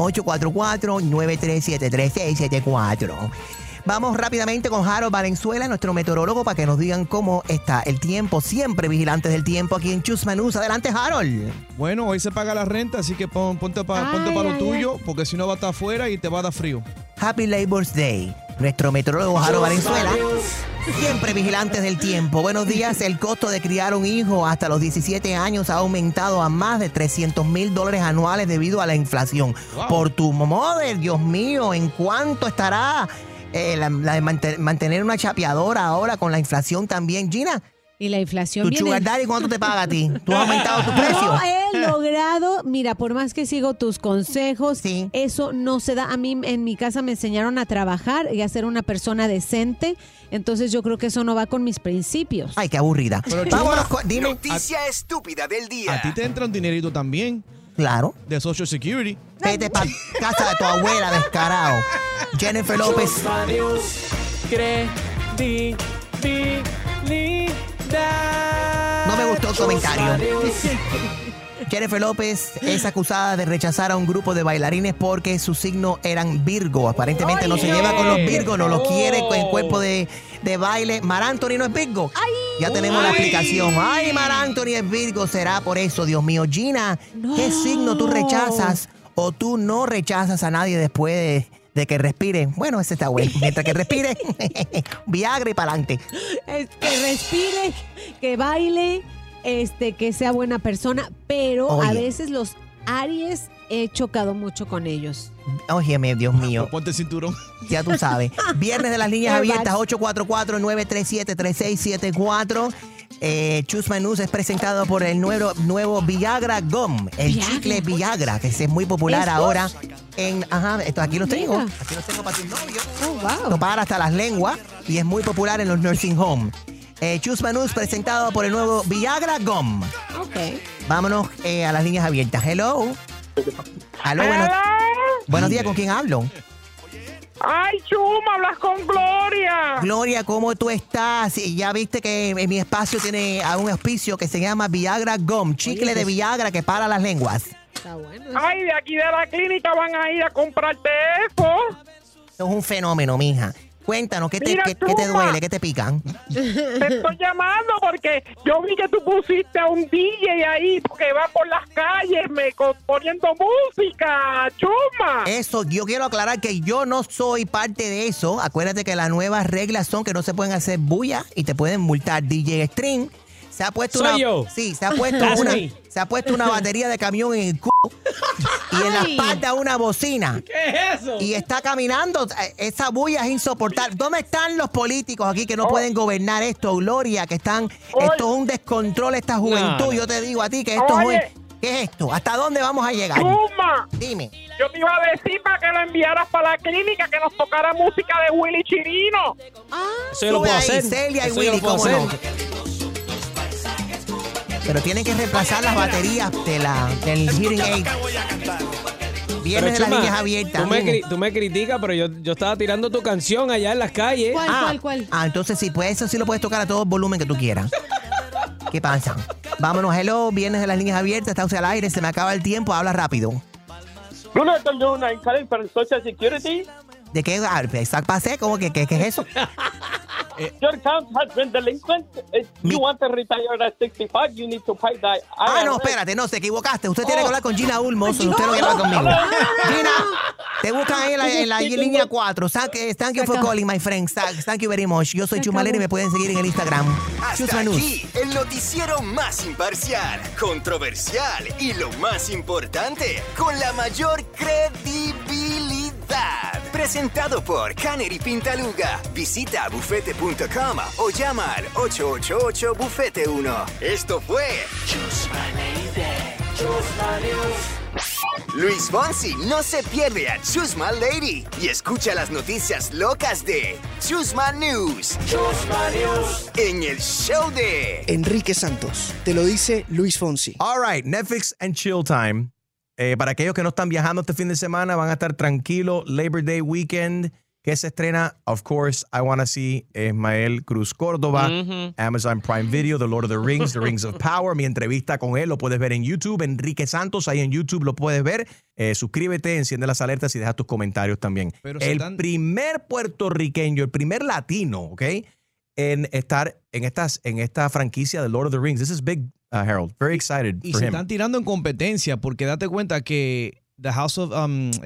844-937-3674. Vamos rápidamente con Harold Valenzuela, nuestro meteorólogo, para que nos digan cómo está el tiempo. Siempre vigilantes del tiempo aquí en Chusma News. Adelante, Harold. Bueno, hoy se paga la renta, así que ponte para lo tuyo, porque si no va a estar afuera y te va a dar frío. Happy Labor's Day. Nuestro meteorólogo Harold Valenzuela. Siempre vigilantes del tiempo. Buenos días. El costo de criar un hijo hasta los 17 años ha aumentado a más de $300,000 anuales debido a la inflación. Wow. Por tu mother, Dios mío, ¿en cuánto estará la de mantener una chapeadora ahora con la inflación también, Gina? Y la inflación ¿Tu sugar daddy cuánto te paga a ti? ¿Tú has aumentado tu precio? No he logrado, mira, por más que sigo tus consejos, eso no se da. A mí en mi casa me enseñaron a trabajar y a ser una persona decente, entonces yo creo que eso no va con mis principios. Ay, qué aburrida. Vámonos, dime. Noticia estúpida del día. A ti te entra un dinerito también. Claro. De Social Security. Vete para casa de tu abuela, descarado. Jennifer López. No me gustó el comentario. Jennifer López es acusada de rechazar a un grupo de bailarines porque su signo eran Virgo. Aparentemente no se lleva con los Virgos, no los quiere con el cuerpo de baile. Mar Anthony no es Virgo. Ya tenemos la explicación. Ay, Mar Anthony es Virgo. Será por eso, Dios mío. Gina, ¿qué signo tú rechazas o tú no rechazas a nadie después de que respire? Bueno, ese está bueno. Mientras que respire, Viagra y para adelante. Que respire, que baile, que sea buena persona, pero a veces los Aries he chocado mucho con ellos. Óyeme, Dios mío. Ponte el cinturón. Ya tú sabes. Viernes de las líneas abiertas, 844-937-3674. Choose My News es presentado por el nuevo Viagra Gum, el chicle Viagra, que es muy popular ahora aquí los tengo. Aquí los tengo para tus novios. Oh, wow. Lo para hasta las lenguas y es muy popular en los nursing home. Choose My News presentado por el nuevo Viagra Gum. Ok. Vámonos a las líneas abiertas. Hello. Aló, buenos días, ¿con quién hablo? Ay, Chuma, hablas con Gloria. Gloria, ¿cómo tú estás? Y ya viste que en mi espacio tiene un auspicio que se llama Viagra Gum, chicle de Viagra que para las lenguas. Está bueno. Ay, de aquí de la clínica van a ir a comprarte eso. Eso es un fenómeno, mija. Cuéntanos, ¿qué te duele? ¿Qué te pican? Te estoy llamando porque yo vi que tú pusiste a un DJ ahí porque va por las calles poniendo música, Chuma. Eso, yo quiero aclarar que yo no soy parte de eso. Acuérdate que las nuevas reglas son que no se pueden hacer bulla y te pueden multar. DJ Extreme se ha puesto se ha puesto una batería de camión en el culo y en la espalda una bocina. ¿Qué es eso? Y está caminando. Esa bulla es insoportable. ¿Dónde están los políticos aquí que no pueden gobernar esto, Gloria? Que están... Esto es un descontrol, esta juventud. No. Yo te digo a ti que esto es... ¿Qué es esto? ¿Hasta dónde vamos a llegar? Chuma, dime. Yo te iba a decir para que lo enviaras para la clínica, que nos tocara música de Willy Chirino. Eso yo lo puedo hacer. Celia y Eso Willy, yo lo puedo ¿cómo no? hacer. Pero tienen que reemplazar las baterías del hearing aid. Vienes de las líneas abiertas. Tú me criticas, pero yo estaba tirando tu canción allá en las calles. ¿Cuál? Entonces sí, pues eso sí lo puedes tocar a todo volumen que tú quieras. ¿Qué pasa? Vámonos, hello, vienes de las líneas abiertas, está usted al aire, se me acaba el tiempo, habla rápido. Social Security. ¿De qué? Pasé, ¿cómo que qué es eso? Your account has been delinquent. If you want to retire at 65, you need to pay that. No, espérate, no, se equivocaste. Usted tiene que hablar con Gina Ulmos, usted no quiere hablar conmigo. Gina, te buscan ahí en la línea 4. Thank you for calling, my friend. Thank you very much. Yo soy Chumaleri y me pueden seguir en el Instagram. Hasta aquí, el noticiero más imparcial, controversial y lo más importante, con la mayor credibilidad. Presentado por Canary Pintaluga. Visita bufete.com o llama al 888-BUFETE1. Esto fue Luis Fonsi no se pierde a Chusma Lady y escucha las noticias locas de Chusma News. En el show de Enrique Santos. Te lo dice Luis Fonsi. All right, Netflix and chill time. Para aquellos que no están viajando este fin de semana, van a estar tranquilos. Labor Day weekend, que se estrena, of course, I Wanna See Ismael Cruz Córdoba, Amazon Prime Video, The Lord of the Rings, The Rings of Power. Mi entrevista con él lo puedes ver en YouTube. Enrique Santos, ahí en YouTube lo puedes ver. Suscríbete, enciende las alertas y deja tus comentarios también. Pero primer puertorriqueño, el primer latino, ¿ok? En estar en esta franquicia de Lord of the Rings. This is big, Harold. Very excited y for se him. están tirando en competencia porque date cuenta que The House of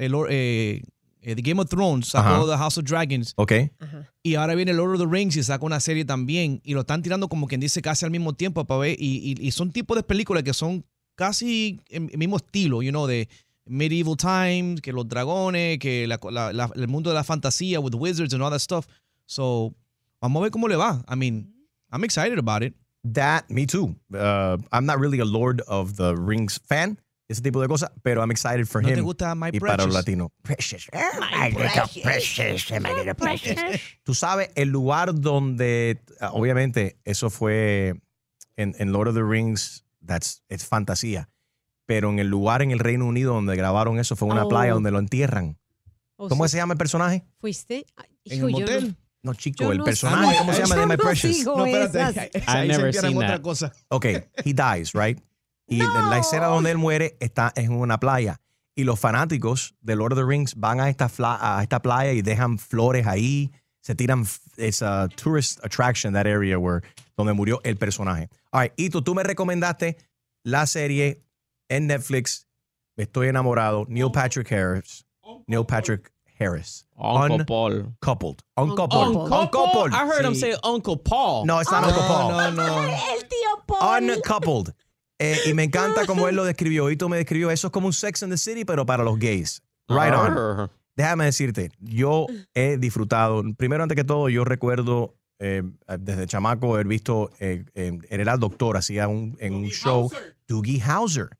The Game of Thrones sacó The House of Dragons. Okay. Y ahora viene Lord of the Rings y saca una serie también. Y lo están tirando como quien dice casi al mismo tiempo para ver. Y son tipos de películas que son casi el mismo estilo, de medieval times, que los dragones, que el mundo de la fantasía with wizards and all that stuff. So, vamos a ver cómo le va. I mean, I'm excited about it. Me too. I'm not really a Lord of the Rings fan, ese tipo de cosas, pero I'm excited for him. ¿No te gusta My y Precious? para los latinos. Precious. My little precious. Tú sabes, el lugar donde, obviamente, eso fue en Lord of the Rings, es fantasía, pero en el lugar en el Reino Unido donde grabaron eso fue una playa donde lo entierran. ¿Cómo se llama el personaje? ¿Fuiste? ¿En el motel? No, chico, el personaje, ¿cómo se llama de My Precious? No, espérate. I've never seen otra that. cosa. Okay, he dies, right? Y la escena donde él muere está en una playa. Y los fanáticos de Lord of the Rings van a esta playa y dejan flores ahí. Se tiran, it's a tourist attraction, that area donde murió el personaje. All right, y tú me recomendaste la serie en Netflix, Estoy enamorado, Neil Patrick Harris. Uncle Paul. Uncoupled. I heard him say Uncle Paul. No, it's not Uncle Paul. No. El tío Paul. Uncoupled. Y me encanta cómo él lo describió. Hito me describió, eso es como un Sex and the City, pero para los gays. Right on. Déjame decirte, yo he disfrutado. Primero, antes que todo, yo recuerdo desde chamaco he visto, era el doctor, hacía en un show, Doogie Howser.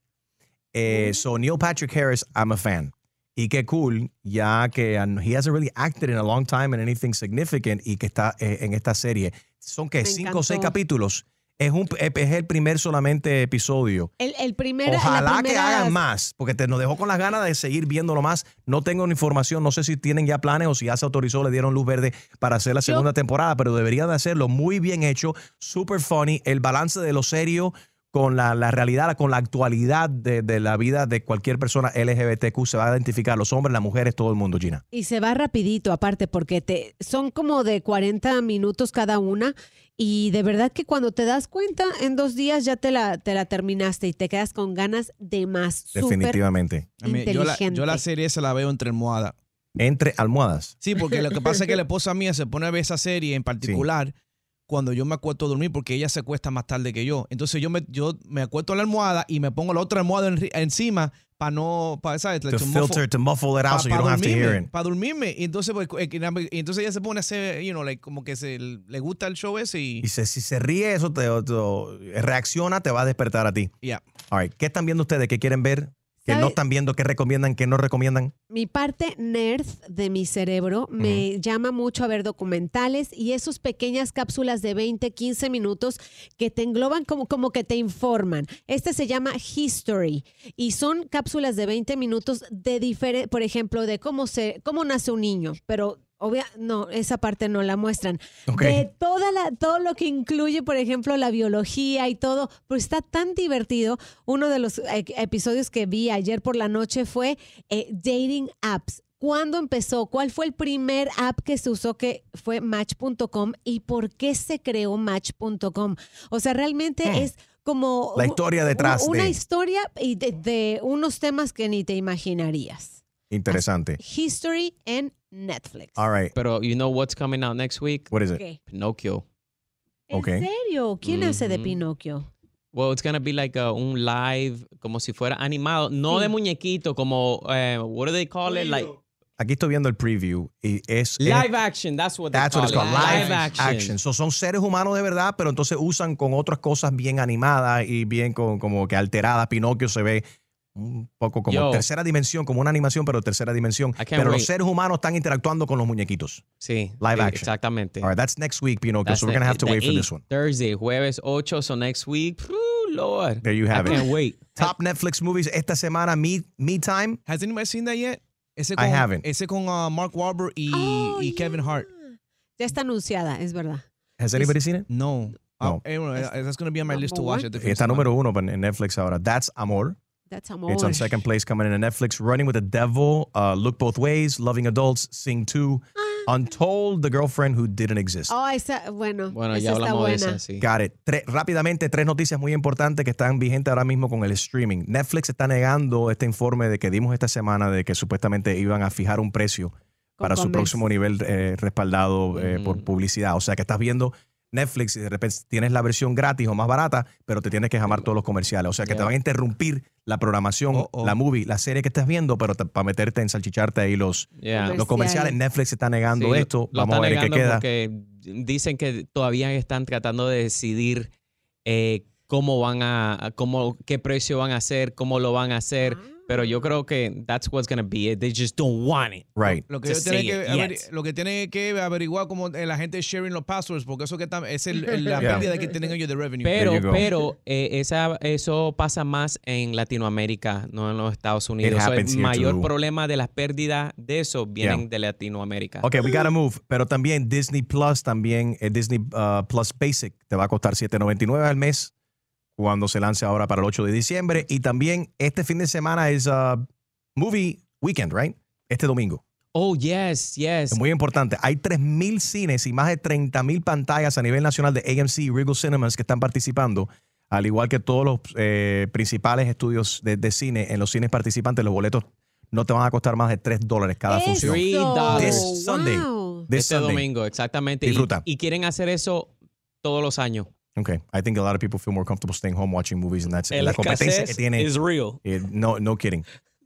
So Neil Patrick Harris, I'm a fan. Y qué cool, ya que he hasn't really acted in a long time in anything significant y que está en esta serie. Son que 5 o 6 capítulos. Es el primer solamente episodio. El primer. Ojalá que hagan más, porque nos dejó con las ganas de seguir viéndolo más. No tengo información, no sé si tienen ya planes o si ya se autorizó, le dieron luz verde para hacer la segunda temporada, pero deberían de hacerlo muy bien hecho, super funny, el balance de lo serio con la realidad, con la actualidad de la vida de cualquier persona LGBTQ. Se va a identificar los hombres, las mujeres, todo el mundo, Gina. Y se va rapidito, aparte, porque son como de 40 minutos cada una. Y de verdad que cuando te das cuenta, en 2 días ya te la terminaste y te quedas con ganas de más. Definitivamente. Yo la serie se la veo entre almohadas. ¿Entre almohadas? Sí, porque lo que pasa es que la esposa mía se pone a ver esa serie en particular cuando yo me acuesto a dormir, porque ella se acuesta más tarde que yo. Entonces yo me acuesto en la almohada y me pongo la otra almohada encima para no, ¿sabes? To muffle it out so you don't have to hear it. Para dormirme. Y entonces, entonces ella se pone a hacer, como que le gusta el show ese. Y si se ríe, eso te reacciona, te va a despertar a ti. Yeah. All right. ¿Qué están viendo ustedes? ¿Qué quieren ver? ¿Qué no están viendo? ¿Qué recomiendan? ¿Qué no recomiendan? Mi parte nerd de mi cerebro me llama mucho a ver documentales y esas pequeñas cápsulas de 20, 15 minutos que te engloban como que te informan. Este se llama History y son cápsulas de 20 minutos de por ejemplo, de cómo nace un niño, pero no, esa parte no la muestran. Okay. De todo lo que incluye, por ejemplo, la biología y todo, pero está tan divertido. Uno de los episodios que vi ayer por la noche fue Dating Apps. ¿Cuándo empezó? ¿Cuál fue el primer app que se usó, que fue Match.com? ¿Y por qué se creó Match.com? O sea, realmente es como la historia detrás una historia y de unos temas que ni te imaginarías. Interesante. History en Netflix. All right. Pero you know what's coming out next week? What is it? ¿Qué? Pinocchio. ¿En serio? ¿Quién hace de Pinocchio? Well, it's gonna be like un live, como si fuera animado, no de muñequito, como what do they call it? Like, aquí estoy viendo el preview y es live action. That's what it's called. Live action. So, son seres humanos de verdad, pero entonces usan con otras cosas bien animadas y bien como que alteradas. Pinocchio se ve un poco como tercera dimensión, como una animación, pero tercera dimensión. Pero los seres humanos están interactuando con los muñequitos. Sí. Live action. Exactamente. All right, that's next week, Pinocchio. So we're going to have to wait for this one. Thursday, jueves 8, so next week. Lord. There you have it. I can't wait. Top Netflix movies esta semana, Me Time. Has anybody seen that yet? I haven't. Ese con Mark Wahlberg y Kevin Hart. Ya está anunciada, es verdad. Has anybody seen it? No. That's going to be on my list to watch it. Está número 1 en Netflix ahora. That's Amor. That's Amor. It's on second place coming in Netflix. Running with the Devil, Look Both Ways, Loving Adults, Sing 2, Untold, The Girlfriend Who Didn't Exist. Bueno, ya hablamos de esa, sí. Got it. Rápidamente, 3 noticias muy importantes que están vigentes ahora mismo con el streaming. Netflix está negando este informe de que dimos esta semana de que supuestamente iban a fijar un precio para su próximo nivel respaldado por publicidad. O sea que estás viendo Netflix y de repente tienes la versión gratis o más barata, pero te tienes que llamar todos los comerciales. O sea que te van a interrumpir la programación, la movie, la serie que estás viendo, pero para meterte en salchicharte ahí los comerciales. Netflix está negando esto. Vamos a ver qué queda. Porque dicen que todavía están tratando de decidir qué precio van a hacer, cómo lo van a hacer. Pero yo creo que that's what's going to be it. They just don't want it. Right. Lo que tienen que averiguar como la gente sharing los passwords, porque eso que es la pérdida que tienen ellos de revenue. Pero eso pasa más en Latinoamérica, no en los Estados Unidos. El mayor problema de las pérdidas de eso vienen de Latinoamérica. Okay, we gotta move. Pero también Disney Plus, Disney Plus Basic te va a costar $7.99 al mes cuando se lance ahora para el 8 de diciembre. Y también este fin de semana es Movie Weekend, right? Este domingo. Oh, yes. Es muy importante. Hay 3,000 cines y más de 30,000 pantallas a nivel nacional de AMC y Regal Cinemas que están participando, al igual que todos los principales estudios de cine. En los cines participantes, los boletos no te van a costar más de $3 cada función. $3. This Sunday. Este domingo, exactamente. Disfruta. Y quieren hacer eso todos los años. Okay, I think a lot of people feel more comfortable staying home watching movies, and that's la competencia que tiene. Is real. No kidding.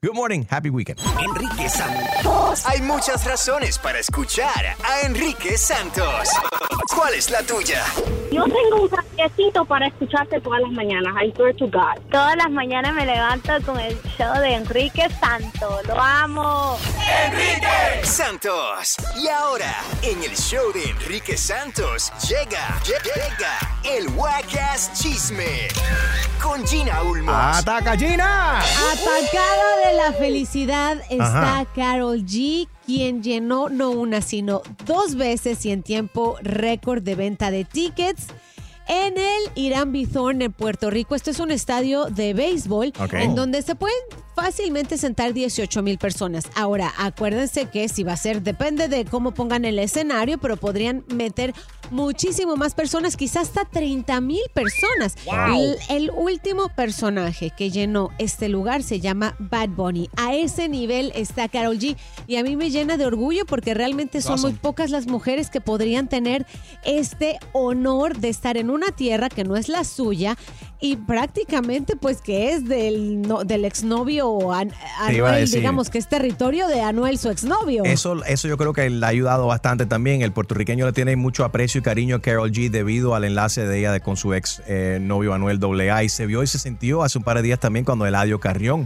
Good morning. Happy weekend. Enrique Santos. Hay muchas razones para escuchar a Enrique Santos. ¿Cuál es la tuya? Yo tengo un saquecito para escucharte todas las mañanas. I swear to God. Todas las mañanas me levanto con el show de Enrique Santos. ¡Lo amo! ¡Enrique Santos! Y ahora, en el show de Enrique Santos, llega el Wackass Chisme con Gina Ulmos. ¡Ataca, Gina! Atacada de la felicidad está Karol G, quien llenó no una, sino 2 veces y en tiempo récord de venta de tickets en el Irán Bithorn en Puerto Rico. Esto es un estadio de béisbol en donde se pueden fácilmente sentar 18,000 personas. Ahora, acuérdense que si va a ser, depende de cómo pongan el escenario, pero podrían meter muchísimo más personas, quizás hasta 30,000 personas. Wow. El último personaje que llenó este lugar se llama Bad Bunny. A ese nivel está Karol G y a mí me llena de orgullo porque realmente son muy pocas las mujeres que podrían tener este honor de estar en una tierra que no es la suya y prácticamente pues que es del exnovio Anuel, digamos que es territorio de Anuel, su exnovio. Eso yo creo que le ha ayudado bastante también. El puertorriqueño le tiene mucho aprecio y cariño a Karol G debido al enlace de ella con su ex novio Anuel AA, y se vio y se sintió hace un par de días también cuando Eladio Carrión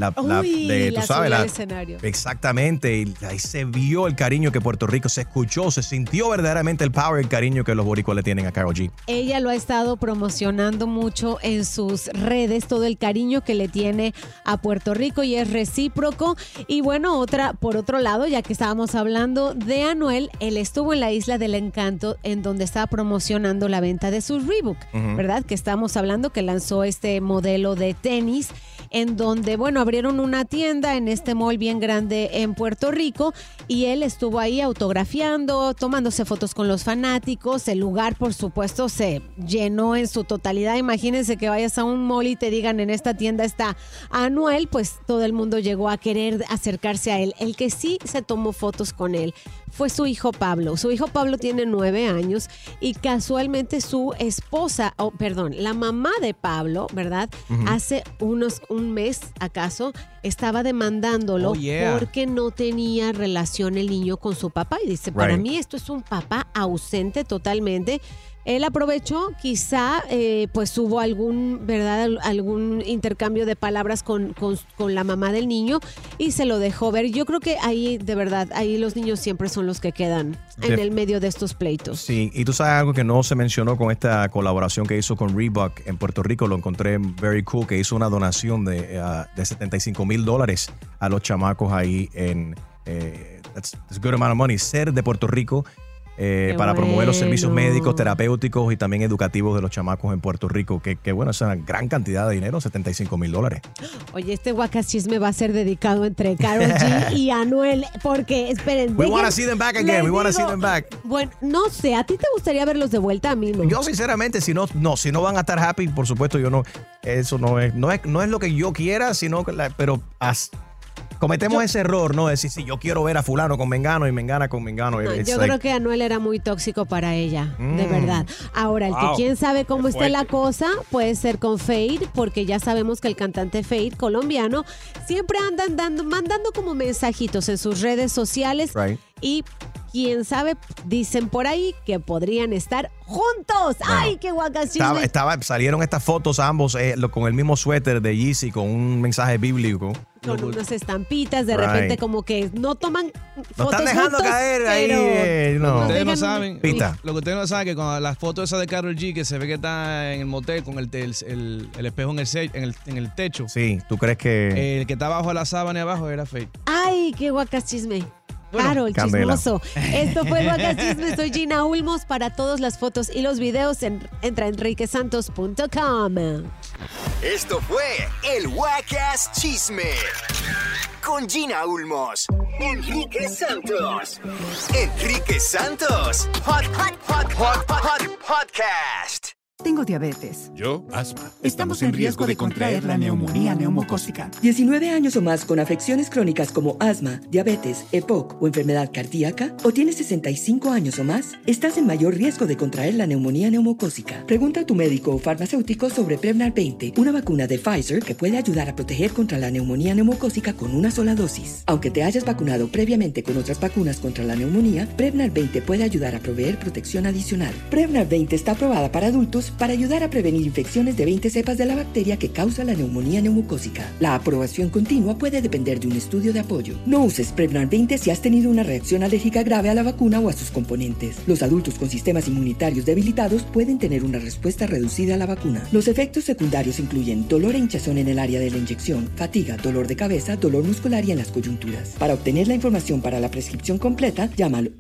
escenario. Exactamente, y ahí se vio el cariño que Puerto Rico se escuchó, se sintió verdaderamente el power, el cariño que los boricuas le tienen a Karol G. Ella lo ha estado promocionando mucho en sus redes, todo el cariño que le tiene a Puerto Rico y es recíproco. Y bueno, por otro lado, ya que estábamos hablando de Anuel, él estuvo en la Isla del Encanto en donde estaba promocionando la venta de sus Reebok, ¿verdad? Que estamos hablando que lanzó este modelo de tenis en donde, bueno, abrieron una tienda en este mall bien grande en Puerto Rico y él estuvo ahí autografiando, tomándose fotos con los fanáticos. El lugar, por supuesto, se llenó en su totalidad. Imagínense que vayas a un mall y te digan en esta tienda está Anuel, pues todo el mundo llegó a querer acercarse a él. El que sí se tomó fotos con él fue su hijo Pablo. Su hijo Pablo tiene 9 años y casualmente su esposa, la mamá de Pablo, ¿verdad? Hace un mes, ¿acaso? Estaba demandándolo porque no tenía relación el niño con su papá. Y dice, para mí esto es un papá ausente totalmente. Él aprovechó, quizá pues hubo algún intercambio de palabras con la mamá del niño y se lo dejó ver. Yo creo que ahí, de verdad, ahí los niños siempre son los que quedan en el medio de estos pleitos. Sí, y tú sabes algo que no se mencionó con esta colaboración que hizo con Reebok en Puerto Rico, lo encontré very cool, que hizo una donación de $75,000 a los chamacos ahí en that's a good amount of money. Ser de Puerto Rico para promover los servicios médicos, terapéuticos y también educativos de los chamacos en Puerto Rico, que bueno, es una gran cantidad de dinero, $75,000. Oye, este Wackass Chisme va a ser dedicado entre Karol G y Anuel, porque, esperen. We want to see them back again, we want to see them back. Bueno, no sé, ¿a ti te gustaría verlos de vuelta? A mí no. Yo sinceramente, si no van a estar happy, por supuesto, yo no, eso no es lo que yo quiera, sino pero cometemos ese error, ¿no? Decir, si yo quiero ver a fulano con mengano y mengana con mengano. No, yo creo que Anuel era muy tóxico para ella, de verdad. Ahora, el que quién sabe cómo esté la cosa, puede ser con Fade, porque ya sabemos que el cantante Fade, colombiano, siempre andan mandando como mensajitos en sus redes sociales. Y quién sabe, dicen por ahí que podrían estar juntos. ¡Ay, qué Wackass Chisme! Salieron estas fotos ambos con el mismo suéter de Yeezy con un mensaje bíblico. Con unas estampitas, de repente como que no toman fotos. Nos están dejando juntos, caer ahí. Ustedes no saben. Lo que ustedes no saben es que con las fotos esas de Karol G, que se ve que está en el motel con el espejo en el techo. Sí, ¿tú crees que el que está abajo de la sábana y abajo era Fade? ¡Ay, qué Wackass Chisme! Karol, chismoso. Esto fue Wackass Chisme. Soy Gina Ulmos. Para todas las fotos y los videos, entra a enriquesantos.com. Esto fue el Wackass Chisme con Gina Ulmos. Enrique Santos. Enrique Santos. Podcast. Tengo diabetes. Yo, asma. Estamos en riesgo de contraer la neumonía neumocócica. 19 años o más con afecciones crónicas como asma, diabetes, EPOC o enfermedad cardíaca, o tienes 65 años o más, estás en mayor riesgo de contraer la neumonía neumocócica. Pregunta a tu médico o farmacéutico sobre Prevnar 20, una vacuna de Pfizer que puede ayudar a proteger contra la neumonía neumocócica con una sola dosis. Aunque te hayas vacunado previamente con otras vacunas contra la neumonía, Prevnar 20 puede ayudar a proveer protección adicional. Prevnar 20 está aprobada para adultos para ayudar a prevenir infecciones de 20 cepas de la bacteria que causa la neumonía neumocócica. La aprobación continua puede depender de un estudio de apoyo. No uses Prevnar 20 si has tenido una reacción alérgica grave a la vacuna o a sus componentes. Los adultos con sistemas inmunitarios debilitados pueden tener una respuesta reducida a la vacuna. Los efectos secundarios incluyen dolor e hinchazón en el área de la inyección, fatiga, dolor de cabeza, dolor muscular y en las coyunturas. Para obtener la información para la prescripción completa, llama al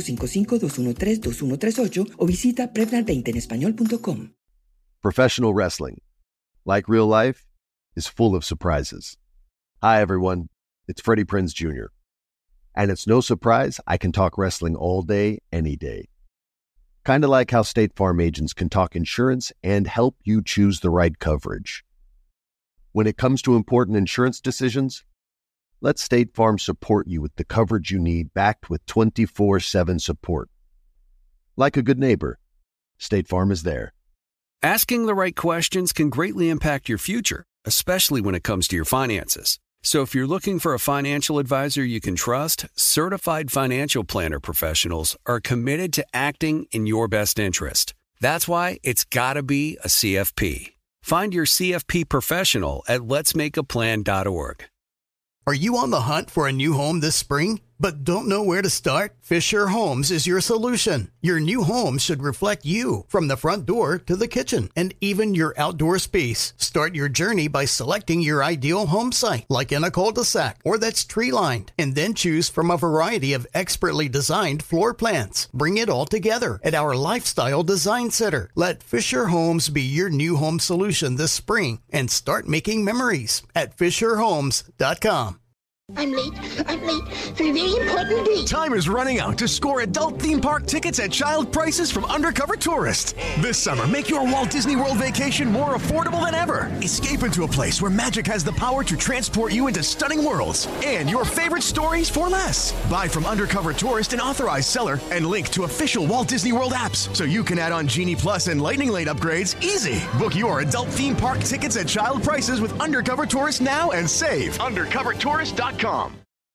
1-855-213-2138 o visita Prevnar20enespañol.com. Professional wrestling, like real life, is full of surprises. Hi, everyone. It's Freddie Prinze Jr. And it's no surprise I can talk wrestling all day, any day. Kind of like how State Farm agents can talk insurance and help you choose the right coverage. When it comes to important insurance decisions, let State Farm support you with the coverage you need, backed with 24/7 support. Like a good neighbor, State Farm is there. Asking the right questions can greatly impact your future, especially when it comes to your finances. So if you're looking for a financial advisor you can trust, certified financial planner professionals are committed to acting in your best interest. That's why it's got to be a CFP. Find your CFP professional at letsmakeaplan.org. Are you on the hunt for a new home this spring, but don't know where to start? Fisher Homes is your solution. Your new home should reflect you, from the front door to the kitchen and even your outdoor space. Start your journey by selecting your ideal home site, like in a cul-de-sac or that's tree-lined, and then choose from a variety of expertly designed floor plans. Bring it all together at our Lifestyle Design Center. Let Fisher Homes be your new home solution this spring and start making memories at FisherHomes.com. I'm late for a very important date. Time is running out to score adult theme park tickets at child prices from Undercover Tourist. This summer, make your Walt Disney World vacation more affordable than ever. Escape into a place where magic has the power to transport you into stunning worlds and your favorite stories for less. Buy from Undercover Tourist, an authorized seller, and link to official Walt Disney World apps so you can add on Genie Plus and Lightning Lane upgrades easy. Book your adult theme park tickets at child prices with Undercover Tourist now and save. UndercoverTourist.com.